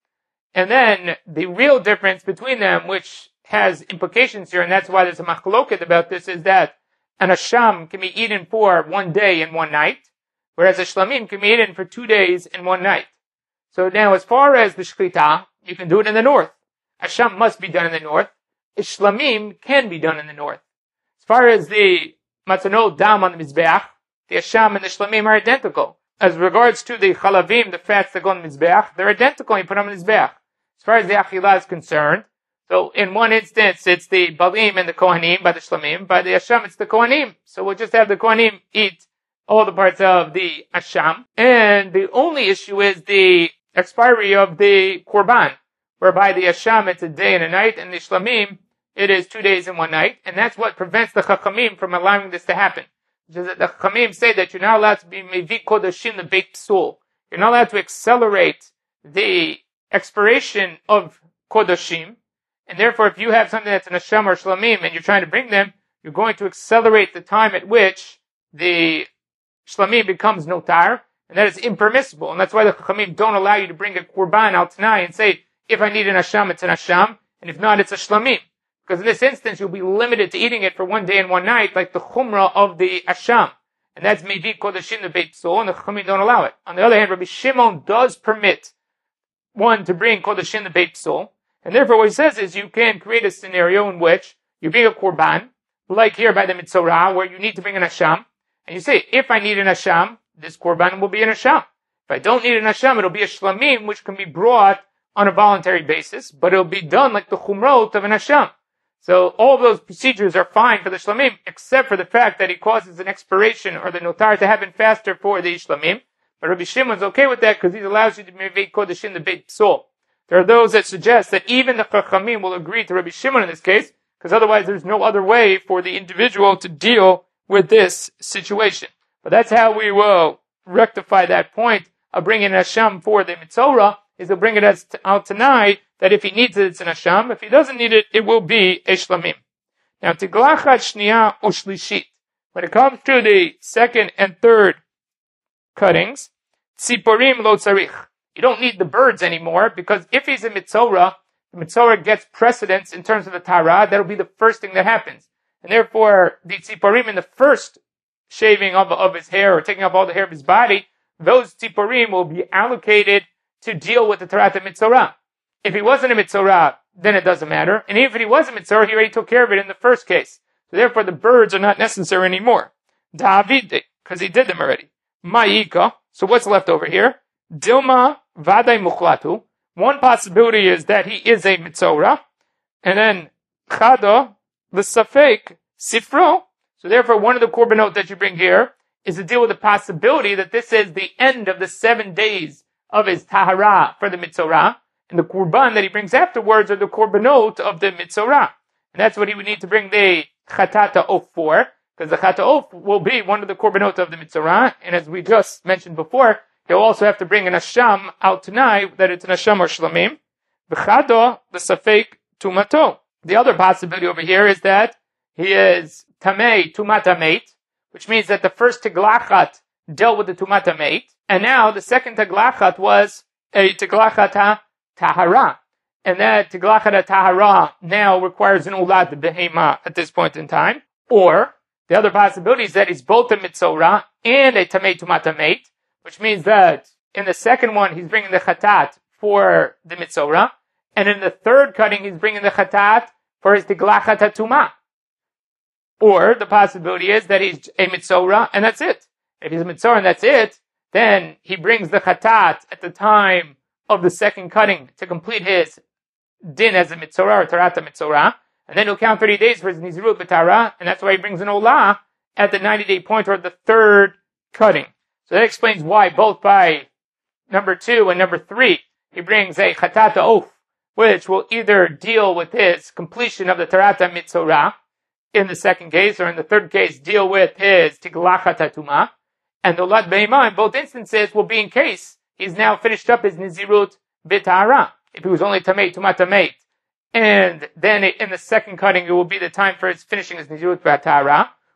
And then the real difference between them, which has implications here, and that's why there's a machloket about this, is that an asham can be eaten for one day and one night, whereas a shlamim can be eaten for two days and one night. So now, as far as the shkita, you can do it in the north. Asham must be done in the north. Shlamim can be done in the north. As far as the matzanot dam on the mizbeach, the asham and the shlamim are identical. As regards to the chalavim, the fats that go on the mizbeach, they're identical. You put them on the mizbeach. As far as the achilah is concerned, so in one instance, it's the balim and the kohanim by the shlamim. By the asham, it's the kohanim. So we'll just have the kohanim eat all the parts of the asham. And the only issue is the expiry of the korban, whereby the asham, it's a day and a night, and the shlamim, it is two days and one night. And that's what prevents the chachamim from allowing this to happen. Which is that the chachamim say that you're not allowed to be mevi kodashim the beit psul. You're not allowed to accelerate the expiration of kodashim. And therefore, if you have something that's an asham or shlamim and you're trying to bring them, you're going to accelerate the time at which the shlamim becomes notar, and that is impermissible. And that's why the chachamim don't allow you to bring a korban al tanai and say, if I need an asham, it's an asham, and if not, it's a shlamim. Because in this instance, you'll be limited to eating it for one day and one night, like the chumrah of the asham. And that's mevi kodashim the beit psul, and the chachamim don't allow it. On the other hand, Rabbi Shimon does permit one to bring kodashim the beit psul. And therefore what he says is you can create a scenario in which you bring a korban, like here by the Mitzorah, where you need to bring an asham, and you say, if I need an asham, this korban will be an asham. If I don't need an asham, it'll be a shlamim, which can be brought on a voluntary basis, but it'll be done like the chumrot of an asham. So all of those procedures are fine for the shlamim, except for the fact that he causes an expiration or the notar to happen faster for the shlamim. But Rabbi Shimon's okay with that because he allows you to make kodesh in the beit psul. There are those that suggest that even the Chachamim will agree to Rabbi Shimon in this case, because otherwise there's no other way for the individual to deal with this situation. But that's how we will rectify that point of bringing an asham for the Mitzorah, is to bring it as out tonight, that if he needs it, it's an asham. If he doesn't need it, it will be a shlamim. Now, tiglachat shniya ushlishit. When it comes to the second and third cuttings, tziporim lo tzarich. You don't need the birds anymore, because if he's a Mitzorah, the Mitzorah gets precedence in terms of the Tahara. That'll be the first thing that happens. And therefore, the Tziporim in the first shaving of, of his hair, or taking off all the hair of his body, those Tziporim will be allocated to deal with the Taharat Mitzorah. If he wasn't a Mitzorah, then it doesn't matter. And even if he was a Mitzorah, he already took care of it in the first case. So therefore, the birds are not necessary anymore. David, because he did them already. Ma'ika. So what's left over here? Dilma vaday mukhlatu. One possibility is that he is a Mitzorah. And then chada l'safek sifro. So therefore, one of the korbanot that you bring here is to deal with the possibility that this is the end of the seven days of his tahara for the Mitzorah. And the korban that he brings afterwards are the korbanot of the Mitzorah. And that's what he would need to bring the chatata of for. Because the chata of will be one of the korbanot of the Mitzorah. And as we just mentioned before, he'll also have to bring an asham out tonight, that it's an asham or shlamim. V'chado l'safek tumato. The other possibility over here is that he is tamei tumatameit, which means that the first tiglachat dealt with the tumatameit, and now the second tiglachat was a tiglachat tahara. And that tiglachat tahara now requires an ulad behema at this point in time. Or, the other possibility is that he's both a Mitzorah and a tamei tumatameit, which means that in the second one, he's bringing the chatat for the Mitzorah, and in the third cutting, he's bringing the chatat for his tiglachat hatuma. Or the possibility is that he's a Mitzorah, and that's it. If he's a Mitzorah and that's it, then he brings the chatat at the time of the second cutting to complete his din as a Mitzorah or Tarata Mitzorah, and then he'll count thirty days for his Nizrut B'Tara, and that's why he brings an Olah at the ninety-day point or the third cutting. So that explains why both by number two and number three, he brings a Chatata Oaf, which will either deal with his completion of the Tarata Mitzorah in the second case, or in the third case, deal with his Tiglachat Hatuma. And the Olat Be'ima in both instances will be in case he's now finished up his Nizirut B'Tara. If he was only Tamei, Tuma Tamei. And then in the second cutting, it will be the time for his finishing his Nizirut B'Tara.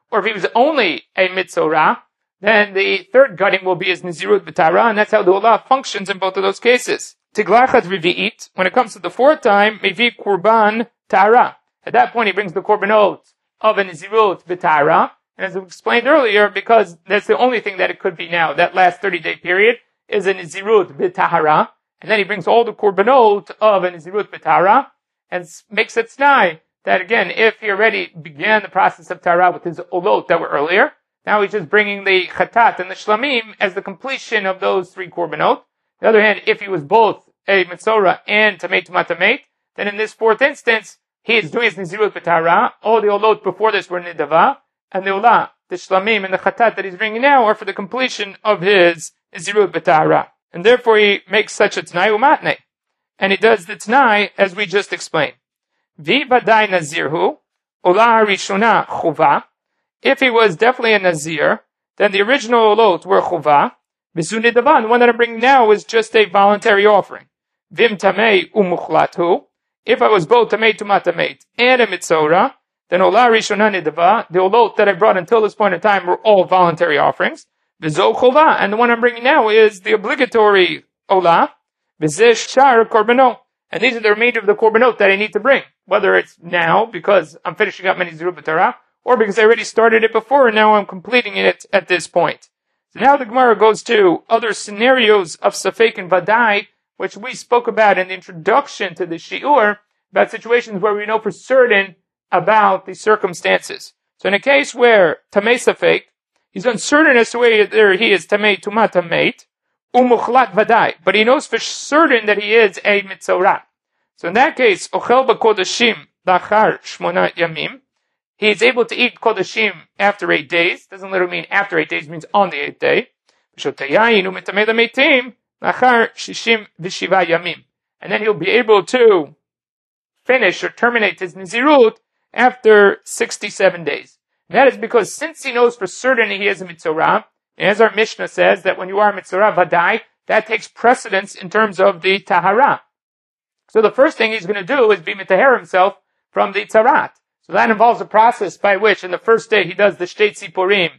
or if he was only a Mitzorah, then the third gutting will be his Nazirut B'Tahara, and that's how the Olah functions in both of those cases. Tiglachat Revi'it, when it comes to the fourth time, Mevi Kurban Tahara. At that point, he brings the Korbanot of a Nazirut B'Tahara, and as we explained earlier, because that's the only thing that it could be now, that last thirty-day period is a Nazirut B'Tahara, and then he brings all the Korbanot of a Nazirut B'Tahara, and makes it T'nai, that again, if he already began the process of Tahara with his Olot that were earlier, now he's just bringing the Chatat and the Shlamim as the completion of those three Korbanot. On the other hand, if he was both a Mitzorah and Tamei Tumat Tamei, then in this fourth instance, he is doing his Nazirut B'Tahara. All the Olot before this were Nidava, and the Olah, the Shlamim, and the Chatat that he's bringing now are for the completion of his Nazirut B'Tahara. And therefore he makes such a T'nai Umatne. And he does the T'nai as we just explained. Vi Vadai Nazirhu, Olah Rishona Chuva. If he was definitely a Nazir, then the original Olot were Chuva. Vizu Nidava, the one that I'm bringing now is just a voluntary offering. Vim Tamei Umuchlatu. If I was both Tamei Tumat Tamei and a Mitzorah, then Olah Rishona Nidava, the Olot that I brought until this point in time were all voluntary offerings. Vizo Chova, and the one I'm bringing now is the obligatory Olah. Vizesh Shar Korbanot. And these are the remainder of the Korbanot that I need to bring. Whether it's now, because I'm finishing up my Nazirut B'Tahara, or because I already started it before and now I'm completing it at this point. So now the Gemara goes to other scenarios of Safek and Vadai, which we spoke about in the introduction to the Shi'ur, about situations where we know for certain about the circumstances. So in a case where Tamei Safek, he's uncertain as to whether he is Tamei Tumat Tamei, Umuchlat Vadai, but he knows for certain that he is a Mitzorah. So in that case, Ochel B'Kodashim Lachar Shmona Yamim, he is able to eat Kodashim after eight days. Doesn't literally mean after eight days, it means on the eighth day. And then he'll be able to finish or terminate his Nazirut after sixty-seven days. And that is because since he knows for certain he is a Mitzorah, and as our Mishnah says that when you are a Mitzorah Vadai, that takes precedence in terms of the Tahara. So the first thing he's going to do is be Mitaher himself from the Tzarat. So that involves a process by which in the first day he does the Shtei Tziporim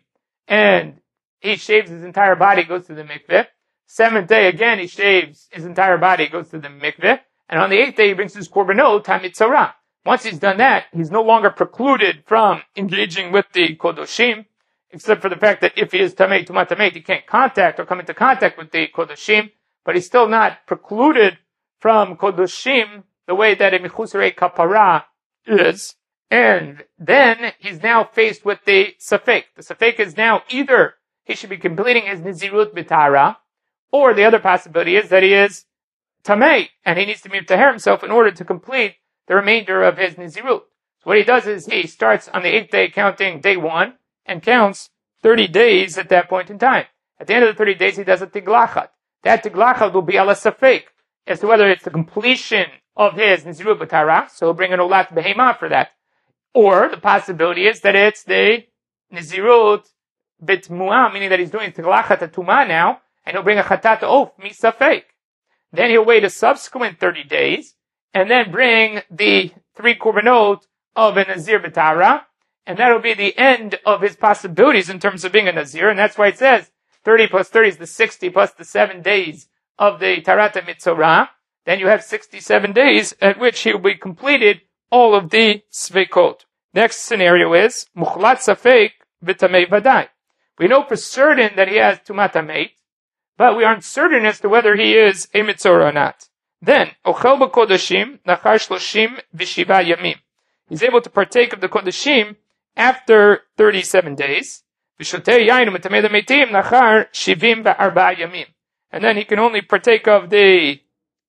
and he shaves his entire body, goes to the mikveh. Seventh day again he shaves his entire body, goes to the mikveh. And on the eighth day he brings his korbanot, HaMitzorah. Once he's done that, he's no longer precluded from engaging with the Kodoshim, except for the fact that if he is Tamei Tumat Tamei, he can't contact or come into contact with the Kodoshim, but he's still not precluded from Kodoshim the way that a Mechusarei Kapara is. And then he's now faced with the Safek. The Safek is now either he should be completing his Nazirut B'Tahara, or the other possibility is that he is Tamei, and he needs to be Mitaher himself in order to complete the remainder of his Nazirut. So what he does is he starts on the eighth day counting day one, and counts thirty days at that point in time. At the end of the thirty days, he does a Tiglachat. That Tiglachat will be ala Safek, as to whether it's the completion of his Nazirut B'Tahara, so he'll bring an Olat Behema for that. Or the possibility is that it's the Nazirut B'Tmuah, meaning that he's doing Tiglachat Tumah now, and he'll bring a Chatat Oaf, Mi Safek. Then he'll wait a subsequent thirty days, and then bring the three Korbanot of a Nazir B'Tahara, and that'll be the end of his possibilities in terms of being a Nazir, and that's why it says thirty plus thirty is the sixty plus the seven days of the Tarat HaMitzorah. Then you have sixty-seven days at which he will be completed all of the Svekot. Next scenario is Muchlat Safek V'Tamei Vadai. We know for certain that he has Tumat Tamei, but we aren't certain as to whether he is a Mitzorah or not. Then Ochel B'Kodashim Nachar Shloshim V'Shiva Yamim. He's able to partake of the Kodashim after thirty-seven days. V'Shotei Yainu Mitamei Meitim Nachar Shivim V'Arba Yamim. And then he can only partake of the,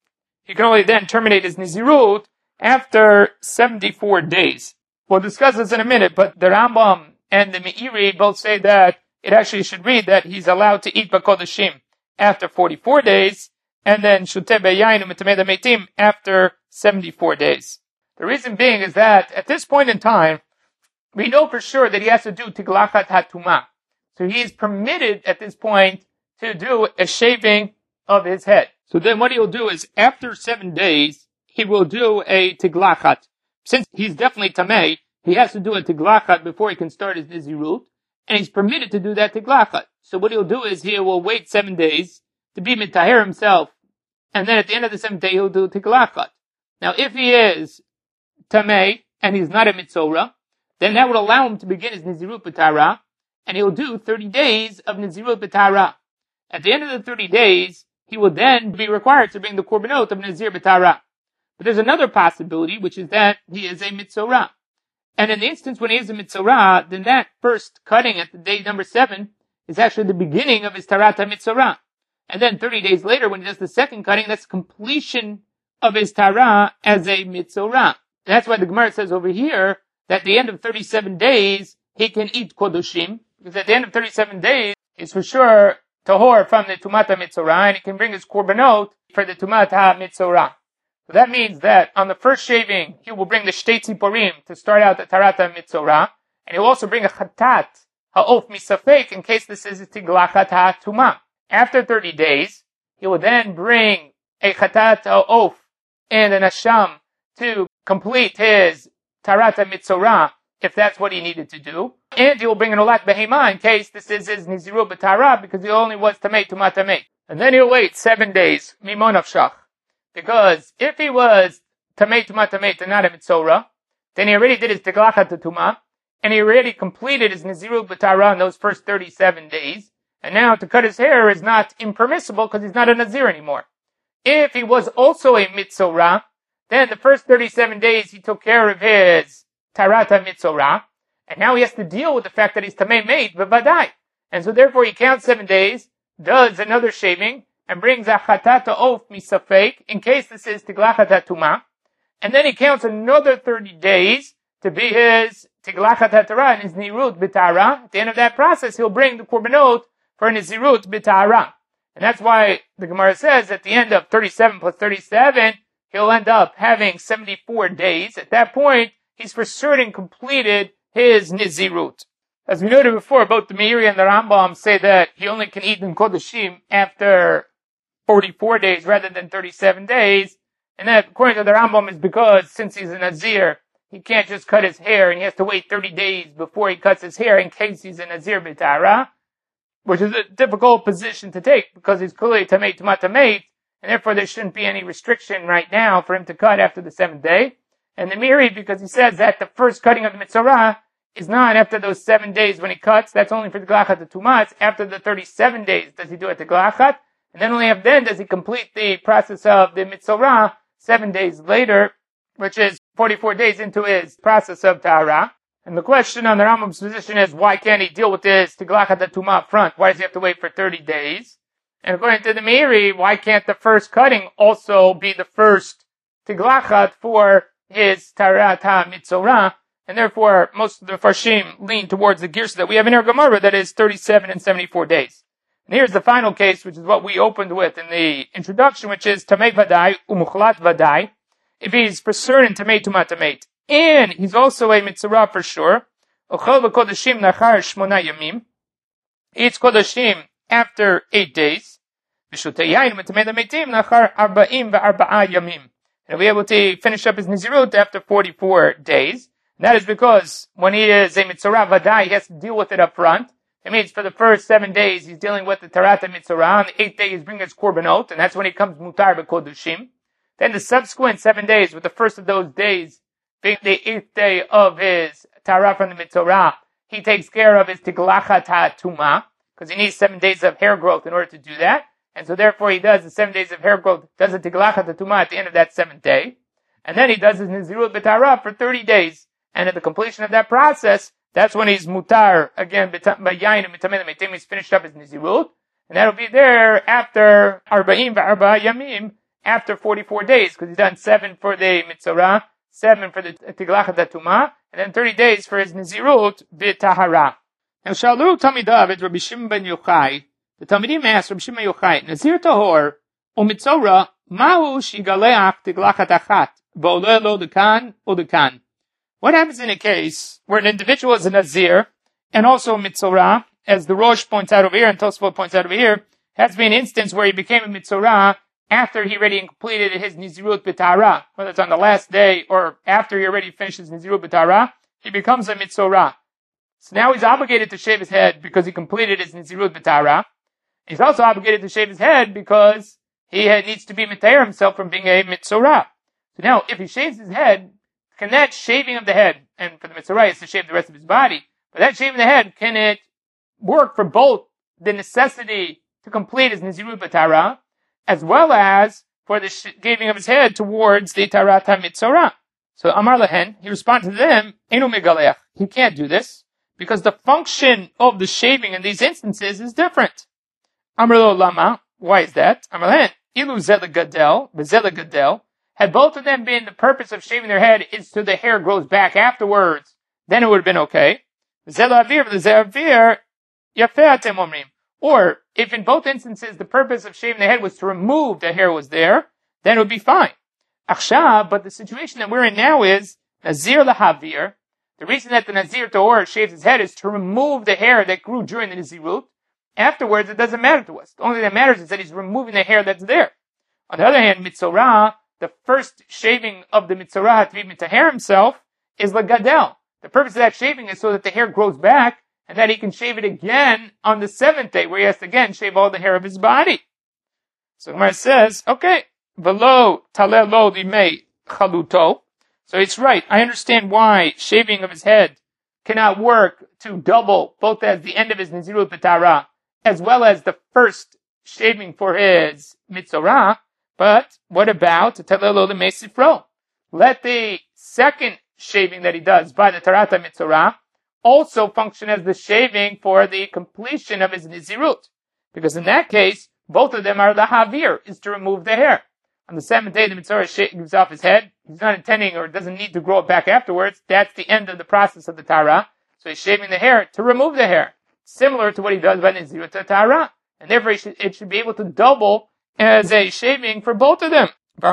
he can only then terminate his Nazirut after seventy-four days. We'll discuss this in a minute, but the Rambam and the Meiri both say that it actually should read that he's allowed to eat B'Kodashim after forty-four days, and then Shotei Yainu Mitamei Meitim after seventy-four days. The reason being is that at this point in time, we know for sure that he has to do Tiglachat HaTumah. So he is permitted at this point to do a shaving of his head. So then what he'll do is after seven days, he will do a Tiglachat. Since he's definitely Tamei, he has to do a tiglachat before he can start his nizirut, and he's permitted to do that tiglachat. So what he'll do is he will wait seven days to be mitaher himself, and then at the end of the seventh day he'll do tiglachat. Now if he is tamei, and he's not a mitzora, then that would allow him to begin his nizirut b'tara, and he'll do thirty days of nizirut b'tara. At the end of the thirty days, he will then be required to bring the korbanot of nazir b'tara. But there's another possibility, which is that he is a mitzora. And in the instance when he is a mitzora, then that first cutting at the day number seven is actually the beginning of his tarata mitzora. And then thirty days later, when he does the second cutting, that's completion of his tara as a mitzora. That's why the Gemara says over here that at the end of thirty-seven days, he can eat kodoshim, because at the end of thirty-seven days, he's for sure tahor from the tumata mitzora, and he can bring his korbanot for the tumata mitzora. So that means that on the first shaving, he will bring the shtei tziporim to start out the tarata mitzora, and he will also bring a chatat ha'of misafek in case this is a tiglachat ha'tumah. After thirty days, he will then bring a chatat ha'of and an asham to complete his tarata mitzora, if that's what he needed to do. And he will bring an olat behema in case this is his nizirut b'tara, because he only was tamei tumat tamei. And then he'll wait seven days, mimon avshach. Because if he was tamei tumat tamei to not a mitzora, then he already did his tiglachat tumah, and he already completed his nizirut b'tara in those first thirty-seven days. And now to cut his hair is not impermissible because he's not a nazir anymore. If he was also a mitzora, then the first thirty-seven days he took care of his tarata mitzora, and now he has to deal with the fact that he's tamei meit b'vadai. And so therefore he counts seven days, does another shaving, and brings a chatat of misafek, in case this is tiglachat tumah, and then he counts another thirty days to be his tiglachat hatara and his nirut b'tara. At the end of that process, he'll bring the korbanot for nizirut b'tara. And that's why the Gemara says at the end of thirty-seven plus thirty-seven, he'll end up having seventy-four days. At that point, he's for certain completed his nizirut. As we noted before, both the Meiri and the Rambam say that he only can eat in Kodashim after forty-four days rather than thirty-seven days. And that, according to the Rambam, is because since he's a Nazir, he can't just cut his hair and he has to wait thirty days before he cuts his hair in case he's a Nazir b'tara, which is a difficult position to take because he's clearly tamei tumat tamei, and therefore there shouldn't be any restriction right now for him to cut after the seventh day. And the Meiri, because he says that the first cutting of the mitzorah is not after those seven tiglachat when he cuts, that's only for the glachat the tumah. It's after the thirty-seven days does he do it the glachat, and then only after then does he complete the process of the mitzorah seven days later, which is forty-four days into his process of tahara. And the question on the Rambam's position is, why can't he deal with this tiglachat the tumah up front? Why does he have to wait for thirty days? And according to the Meiri, why can't the first cutting also be the first tiglachat for his tarata mitzorah? And therefore, most of the Farshim lean towards the girsa that we have in our Gemara, that is thirty-seven and seventy-four days. And here's the final case, which is what we opened with in the introduction, which is tamei vadai umuchlat vadai. If he's for certain tamei tumat tamei, and he's also a mitzorah for sure, ochel v'kodashim nachar shmona yamim, eats kodashim after eight days, v'shotei yain v'tamei lameitim nachar arba'im v'arba'a yamim. And he'll be able to finish up his nizirut after forty-four days. And that is because when he is a mitzorah vadai, he has to deal with it up front. It means for the first seven days, he's dealing with the tarata mitzorah. On the eighth day, he's bringing his korbanot, and that's when he comes mutar b'kodushim. Then the subsequent seven days, with the first of those days being the eighth day of his tarah from the mitzorah, he takes care of his tiglachat ha'tumah, because he needs seven days of hair growth in order to do that. And so therefore he does the seven days of hair growth, does the tiglachat ha'tumah at the end of that seventh day. And then he does his nizirut b'tarah for thirty days. And at the completion of that process, that's when he's mutar, again, b'yayin and mitamei lameitim, he's finished up his nizirut. And that'll be there after arba'im v'arba'a yamim, after forty-four days, because he's done seven for the mitzorah, seven for the tiglachat ha'tumah, and then thirty days for his nizirut b'tahara. Now, shalu Tamidav, Rabbi Shimon ben Yochai, the Talmidim asked Rabbi Shimon ben Yochai, Nazir tahor, u'mitzorah, ma'u shigaleach tiglachat achat, v'oleh lo dekan o dekan. What happens in a case where an individual is a Nazir and also a Mitzorah, as the Rosh points out over here and Tosfot points out over here, has to be an instance where he became a Mitzorah after he already completed his Nizirut B'Tahara, whether it's on the last day or after he already finished his Nizirut B'Tahara, he becomes a Mitzorah. So now he's obligated to shave his head because he completed his Nizirut B'Tahara. He's also obligated to shave his head because he needs to be Mitayer himself from being a Mitzorah. So now, if he shaves his head, can that shaving of the head, and for the Mitzorah is to shave the rest of his body, but that shaving of the head, can it work for both the necessity to complete his Nizirut B'Tahara, as well as for the shaving of his head towards the Taharat HaMitzorah? So Amar Lehen, he responded to them, Einu Megaleach. He can't do this, because the function of the shaving in these instances is different. Amar Lo Lama, why is that? Amar Lehen, Ilu Zela Gadel, Bezela Gadel, had both of them been the purpose of shaving their head is so the hair grows back afterwards, then it would have been okay. Zela Avir, Zela Avir, Yafeh Atem Omrim. Or, if in both instances the purpose of shaving the head was to remove the hair was there, then it would be fine. Achshav, but the situation that we're in now is Nazir lahavir. The reason that the Nazir Tahor shaves his head is to remove the hair that grew during the Nazirut. Afterwards, it doesn't matter to us. The only thing that matters is that he's removing the hair that's there. On the other hand, Mitzorah, the first shaving of the Mitzorah to be Mitaher himself, is Lagadel. The purpose of that shaving is so that the hair grows back, and that he can shave it again on the seventh day, where he has to again shave all the hair of his body. So Gemara says, okay, Velo talelo limei chaluto. So it's right. I understand why shaving of his head cannot work to double both as the end of his Nizirut B'Tahara as well as the first shaving for his Mitzorah. But what about talelo limei sifro? Let the second shaving that he does by the Taharat HaMitzorah also function as the shaving for the completion of his Nizirut. Because in that case, both of them are the Havir, is to remove the hair. On the seventh day, the Mitzorah shaves off his head. He's not intending or doesn't need to grow it back afterwards. That's the end of the process of the Tahara. So he's shaving the hair to remove the hair. Similar to what he does by Nizirut Tahara. And therefore, it should, it should be able to double as a shaving for both of them.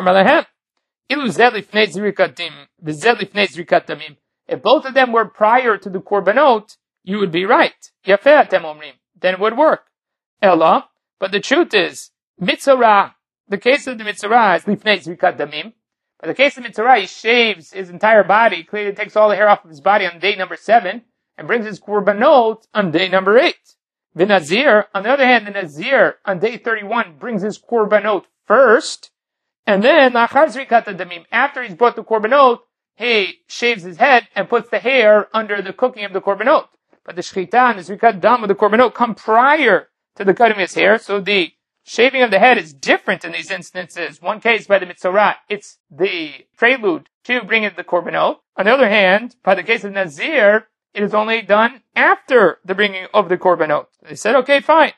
If both of them were prior to the Korbanot, you would be right. Yafeh atem omrim. Then it would work. Ella. But the truth is, Mitzorah, the case of the Mitzorah is lifnei zrikat damim. But the case of Mitzorah, he shaves his entire body, clearly takes all the hair off of his body on day number seven, and brings his Korbanot on day number eight. The Nazir, on the other hand, the Nazir on day thirty-one brings his Korbanot first, and then lachar zrikat damim, after he's brought the Korbanot, he shaves his head and puts the hair under the cooking of the korbanot. But the shechita and the zrikat dam of the korbanot come prior to the cutting of his hair, so the shaving of the head is different in these instances. One case by the Mitzorah, it's the prelude to bringing the korbanot. On the other hand, by the case of Nazir, it is only done after the bringing of the korbanot. They said, okay, fine.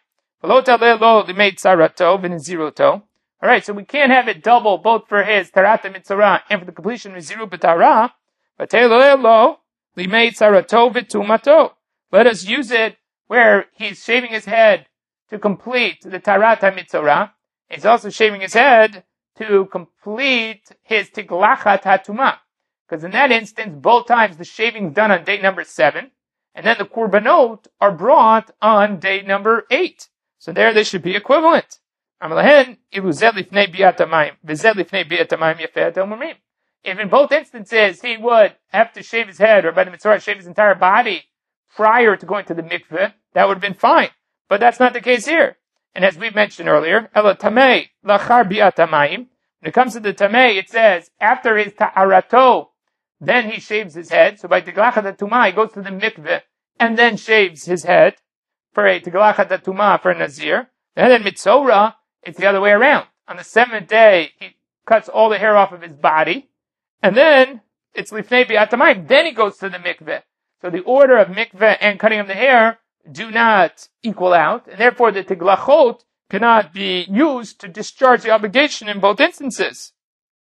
Alright, so we can't have it double both for his Taharat HaMitzorah and for the completion of Nizirut B'Tahara. But let us use it where he's shaving his head to complete the Taharat HaMitzorah. He's also shaving his head to complete his Tiglachat HaTumah. Because in that instance, both times the shaving's done on day number seven, and then the Korbanot are brought on day number eight. So there they should be equivalent. If in both instances he would have to shave his head, or by the Mitzorah shave his entire body prior to going to the mikveh, that would have been fine. But that's not the case here. And as we mentioned earlier, when it comes to the tamei, it says after his ta'arato, then he shaves his head. So by tiglachat tumah, he goes to the mikveh and then shaves his head for a tiglachat tumah for a nazir. And then Mitzorah, it's the other way around. On the seventh day, he cuts all the hair off of his body, and then it's lifnei bi'at hamayim. Then he goes to the mikveh. So the order of mikveh and cutting of the hair do not equal out, and therefore the tiglachot cannot be used to discharge the obligation in both instances.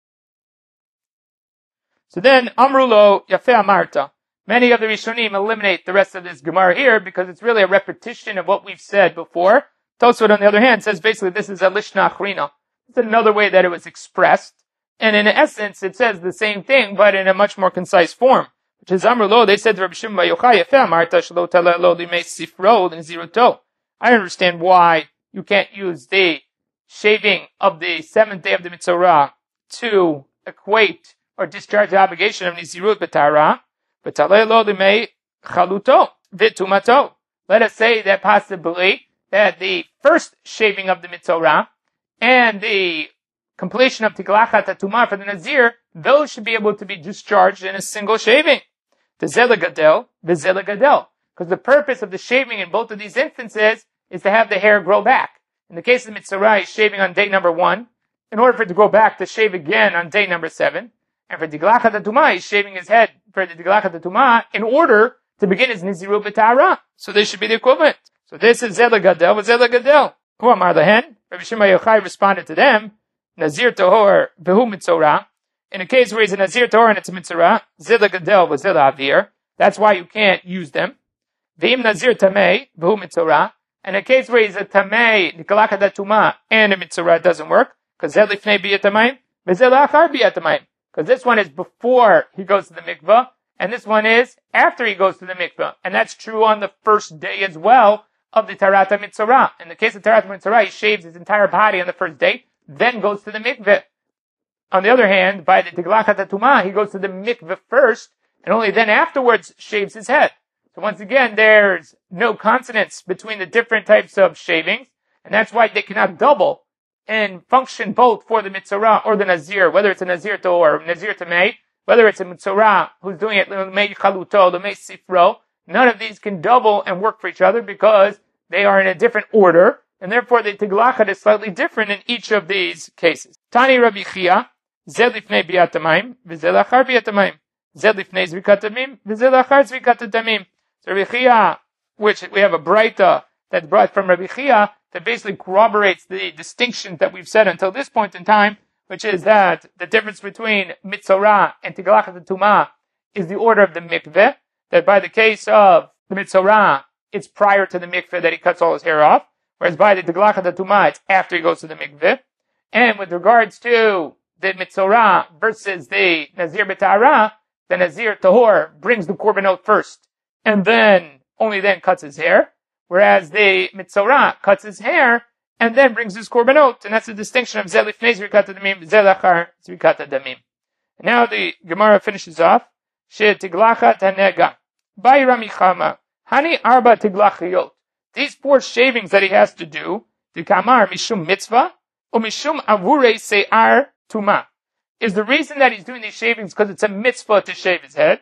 So then, Amrulo Yafeh Amarta. Many of the Rishonim eliminate the rest of this Gemara here because it's really a repetition of what we've said before. Tosfot, on the other hand, says basically this is a lishna achrina. It's another way that it was expressed. And in essence, it says the same thing, but in a much more concise form. Which is Amrulo, they said to Rabbi Shimon bar Yochai, Yafeh Amarta shelo talelo limei sifro l'niziruto. I understand why you can't use the shaving of the seventh day of the Mitzorah to equate or discharge the obligation of Nizirut B'Tahara. V'talelo limei chaluto v'tumato. Let us say that possibly that the first shaving of the mitzorah and the completion of tiglachat hatumah for the nazir, those should be able to be discharged in a single shaving. The zela gadel, the zela gadel. Because the purpose of the shaving in both of these instances is to have the hair grow back. In the case of the mitzorah, he's shaving on day number one. In order for it to grow back, to shave again on day number seven. And for tiglachat hatumah, he's shaving his head for the tiglachat hatumah in order to begin his niziru b'tahara. So they should be the equivalent. So this is zela gadel with zela gadel. Who amar lehen? Rabbi Shimon Yochai responded to them, Nazir Tahor Behu Mitzorah. In a case where he's a Nazir Tahor and it's a Mitzorah, Zila Gadel was Zila Avir. That's why you can't use them. V'im Nazir Tamei Behu Mitzorah. In a case where he's a Tamei, Nikalaka Datuma, and a Mitzorah, it doesn't work. Because Zela Ifnei B'yatamayim, V'Zela Achar B'yatamayim. Because this one is before he goes to the mikvah, and this one is after he goes to the mikvah. And that's true on the first day as well of the Tarat HaMitzorah. In the case of Tarat HaMitzorah, he shaves his entire body on the first day, then goes to the mikveh. On the other hand, by the Tiglachat HaTumah, he goes to the mikveh first, and only then afterwards shaves his head. So once again, there's no consonance between the different types of shavings, and that's why they cannot double and function both for the Mitzorah or the Nazir, whether it's a Nazir to or Nazir to Mei, whether it's a Mitzorah who's doing it Mei Chaluto, Mei Sifro. None of these can double and work for each other because they are in a different order, and therefore the Tiglachat is slightly different in each of these cases. Tani Rabbi Chia, Zed lifnei biyatamayim, v'zed achar biyatamayim. Zed lifnei zvikat damim, v'zed achar zvikat damim. So Rabbi Chia, which we have a braita that's brought from Rabbi Chia, that basically corroborates the distinction that we've said until this point in time, which is that the difference between Mitzorah and Tiglachat Tumah is the order of the mikveh, that by the case of the Mitzorah, it's prior to the mikveh that he cuts all his hair off, whereas by the Tiglachat Tumah, it's after he goes to the mikveh. And with regards to the Mitzorah versus the Nazir B'tahara, the Nazir Tahor brings the korbanot first, and then, only then cuts his hair, whereas the Mitzorah cuts his hair, and then brings his korbanot, and that's the distinction of Zeh lifnei zrikat damim, Zeh lachar zrikat damim. And now the Gemara finishes off, She tiglachat hanega, Bai Ramichama, Hani arba tiglachiyot. These four shavings that he has to do, the kamar mishum mitzvah, or mishum avurei se'ar tuma. Is the reason that he's doing these shavings because it's a mitzvah to shave his head?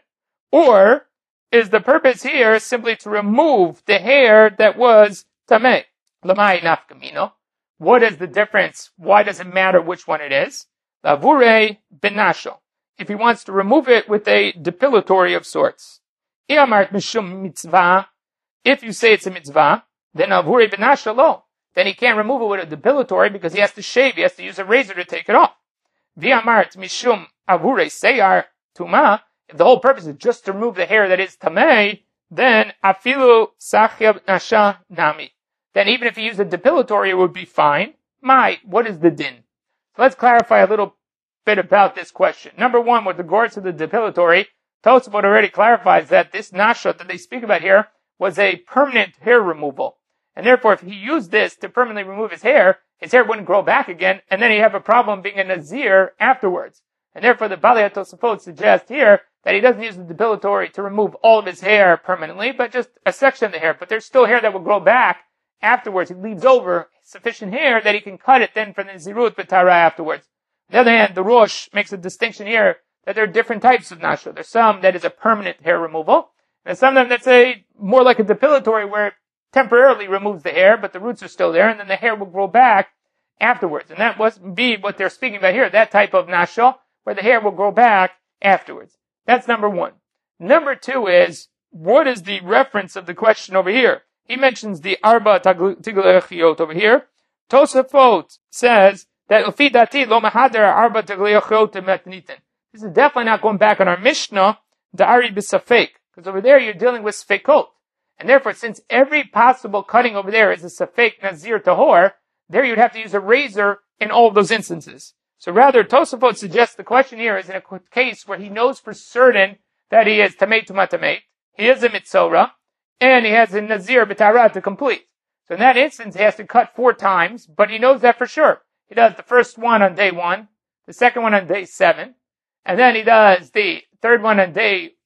Or is the purpose here simply to remove the hair that was tameh? Lamai nafkamino. What is the difference? Why does it matter which one it is? Lavure benasho. If he wants to remove it with a depilatory of sorts. Iamart mishum mitzvah. If you say it's a mitzvah, then avure benasho lo. Then he can't remove it with a depilatory because he has to shave. He has to use a razor to take it off. Viamart mishum avure seyar tuma. If the whole purpose is just to remove the hair that is tamei, then afilu sachyav nasha nami. Then even if he used a depilatory, it would be fine. My, what is the din? So let's clarify a little bit about this question. Number one, with regards to the depilatory, Tosafot already clarifies that this nasha that they speak about here was a permanent hair removal. And therefore, if he used this to permanently remove his hair, his hair wouldn't grow back again, and then he'd have a problem being a nazir afterwards. And therefore, the Balei Tosafot suggests here that he doesn't use the depilatory to remove all of his hair permanently, but just a section of the hair. But there's still hair that will grow back afterwards. He leaves over sufficient hair that he can cut it then for the Zirut B'tara afterwards. On the other hand, the Rosh makes a distinction here that there are different types of nasha. There's some that is a permanent hair removal, and some of them that's a more like a depilatory where it temporarily removes the hair, but the roots are still there, and then the hair will grow back afterwards. And that must be what they're speaking about here, that type of nasha, where the hair will grow back afterwards. That's number one. Number two is, what is the reference of the question over here? He mentions the arba tiglachiot over here. Tosafot says that ufi dati lo mahader arba tiglachiot metnitin. This is definitely not going back on our Mishnah, da'ari b'safek, because over there you're dealing with sfekot. And therefore, since every possible cutting over there is a safek nazir tahor, there you'd have to use a razor in all of those instances. So rather, Tosafot suggests the question here is in a case where he knows for certain that he is tamei tuma tamei, he is a mitzorah, and he has a nazir b'tara to complete. So in that instance, he has to cut four times, but he knows that for sure. He does the first one on day one, the second one on day seven, and then he does the third one on day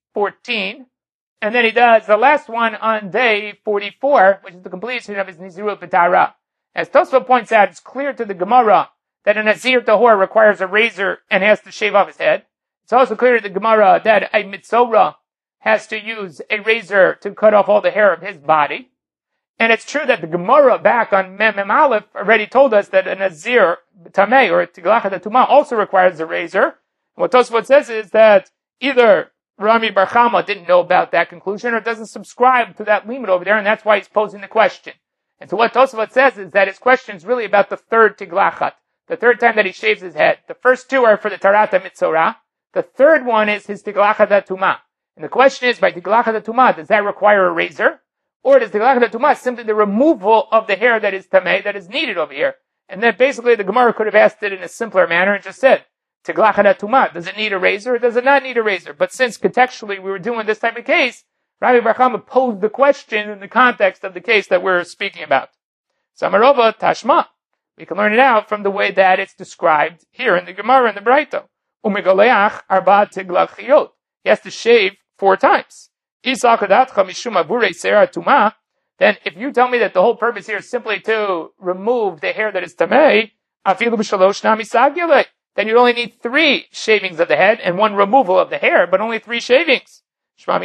fourteen. And then he does the last one on day forty-four, which is the completion of his Nizirut B'Tahara. As Tosfot points out, it's clear to the Gemara that a Nazir Tahor requires a razor and has to shave off his head. It's also clear to the Gemara that a Mitzorah has to use a razor to cut off all the hair of his body. And it's true that the Gemara back on Mem Mem Aleph already told us that a Nazir Tameh or Tiglachat Tumah also requires a razor. And what Tosfot says is that either Rami Bar Chama didn't know about that conclusion or doesn't subscribe to that limit over there, and that's why he's posing the question. And so what Tosfot says is that his question is really about the third Tiglachat, the third time that he shaves his head. The first two are for the Tarata Mitzorah. The third one is his Tiglachat Tumah. And the question is, by Tiglachat Tumah, does that require a razor? Or does Tiglachat Tumah simply the removal of the hair that is Tameh, that is needed over here? And then basically the Gemara could have asked it in a simpler manner and just said, Tiglachat Tumah, does it need a razor or does it not need a razor? But since contextually we were doing this type of case, Rabbi Bar Chama posed the question in the context of the case that we're speaking about. Samarova Tashma. We can learn it out from the way that it's described here in the Gemara and the Braita. Umegaleach arba tiglachiyot. He has to shave four times. Then if you tell me that the whole purpose here is simply to remove the hair that is tamei, then you only need three shavings of the head and one removal of the hair, but only three shavings. For me,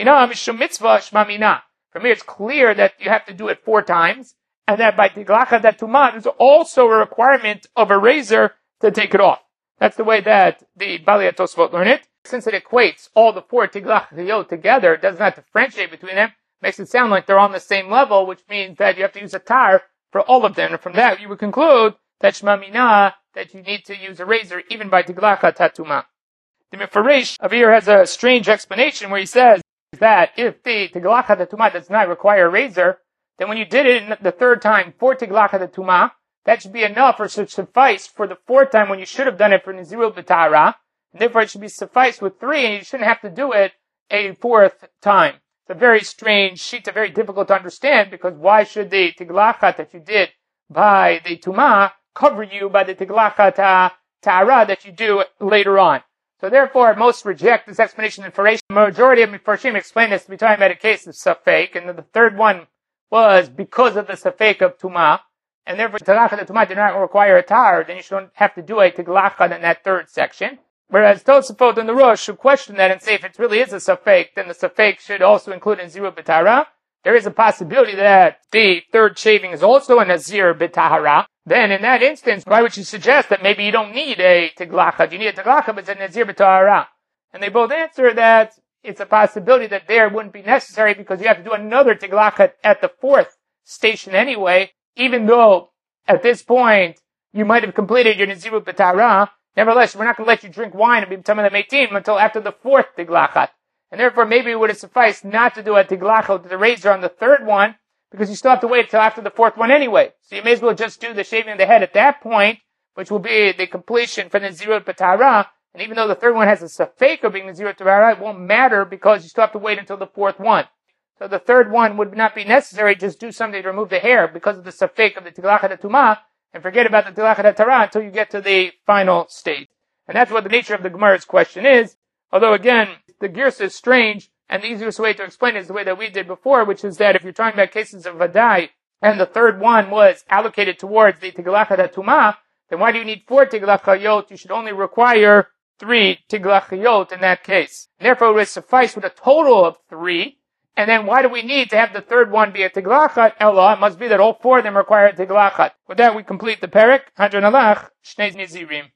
it's clear that you have to do it four times, and that by Tiglachat Tumah, there's also a requirement of a razor to take it off. That's the way that the Bali Tosfot learn it. Since it equates all the four Tiglachiyot together, it does not differentiate between them, makes it sound like they're on the same level, which means that you have to use a tar for all of them. And from that, you would conclude that Shema Mina, that you need to use a razor even by Tiglachat Tumah. The Mefarish of here has a strange explanation where he says that if the Tiglachat Tumah does not require a razor, then when you did it the third time for Tiglachat Tumah, that should be enough or should suffice for the fourth time when you should have done it for Nizirut B'Tahara. And therefore it should be suffice with three and you shouldn't have to do it a fourth time. It's a very strange sheet, very difficult to understand because why should the Tiglachat that you did by the Tumah cover you by the Tiglachat Tahara that you do later on? So therefore most reject this explanation in Farish. The majority of Mefarshim explain this to be talking about a case of Safek, and the third one was because of the Safek of Tumah. And therefore, Tiglachat Tumah did not require a tar, then you shouldn't have to do a Tiglachat in that third section. Whereas Tosafot and the Rosh should question that and say if it really is a Safek, then the Safek should also include Nizirut B'Tahara. There is a possibility that the third shaving is also a Nazir B'Tahara. Then in that instance, why would you suggest that maybe you don't need a Tiglachat? You need a Tiglachat, but it's a Nazir B'Tahara. And they both answer that it's a possibility that there wouldn't be necessary because you have to do another Tiglachat at the fourth station anyway, even though at this point you might have completed your Nizirut B'Tahara. Nevertheless, we're not going to let you drink wine and be Tamei Meitim until after the fourth Tiglachat. And therefore, maybe it would have sufficed not to do a Tiglachat with the razor on the third one, because you still have to wait until after the fourth one anyway. So you may as well just do the shaving of the head at that point, which will be the completion for the Nizirut B'Tahara. And even though the third one has a Safek of being Nizirut B'Tahara, it won't matter because you still have to wait until the fourth one. So the third one would not be necessary, just do something to remove the hair because of the Safek of the Tiglachat Tumah, and forget about the Tiglachat Tahara until you get to the final state. And that's what the nature of the Gemara's question is. Although again, the Girsa is strange, and the easiest way to explain it is the way that we did before, which is that if you're talking about cases of Vadai, and the third one was allocated towards the Tiglachat Tumah, then why do you need four Tiglachayot? You should only require three Tiglachayot in that case. Therefore, it would suffice with a total of three. And then why do we need to have the third one be a Tiglachat? Ella, it must be that all four of them require a Tiglachat. With that, we complete the Perek. Hadran Alach, Shnei Nizirim.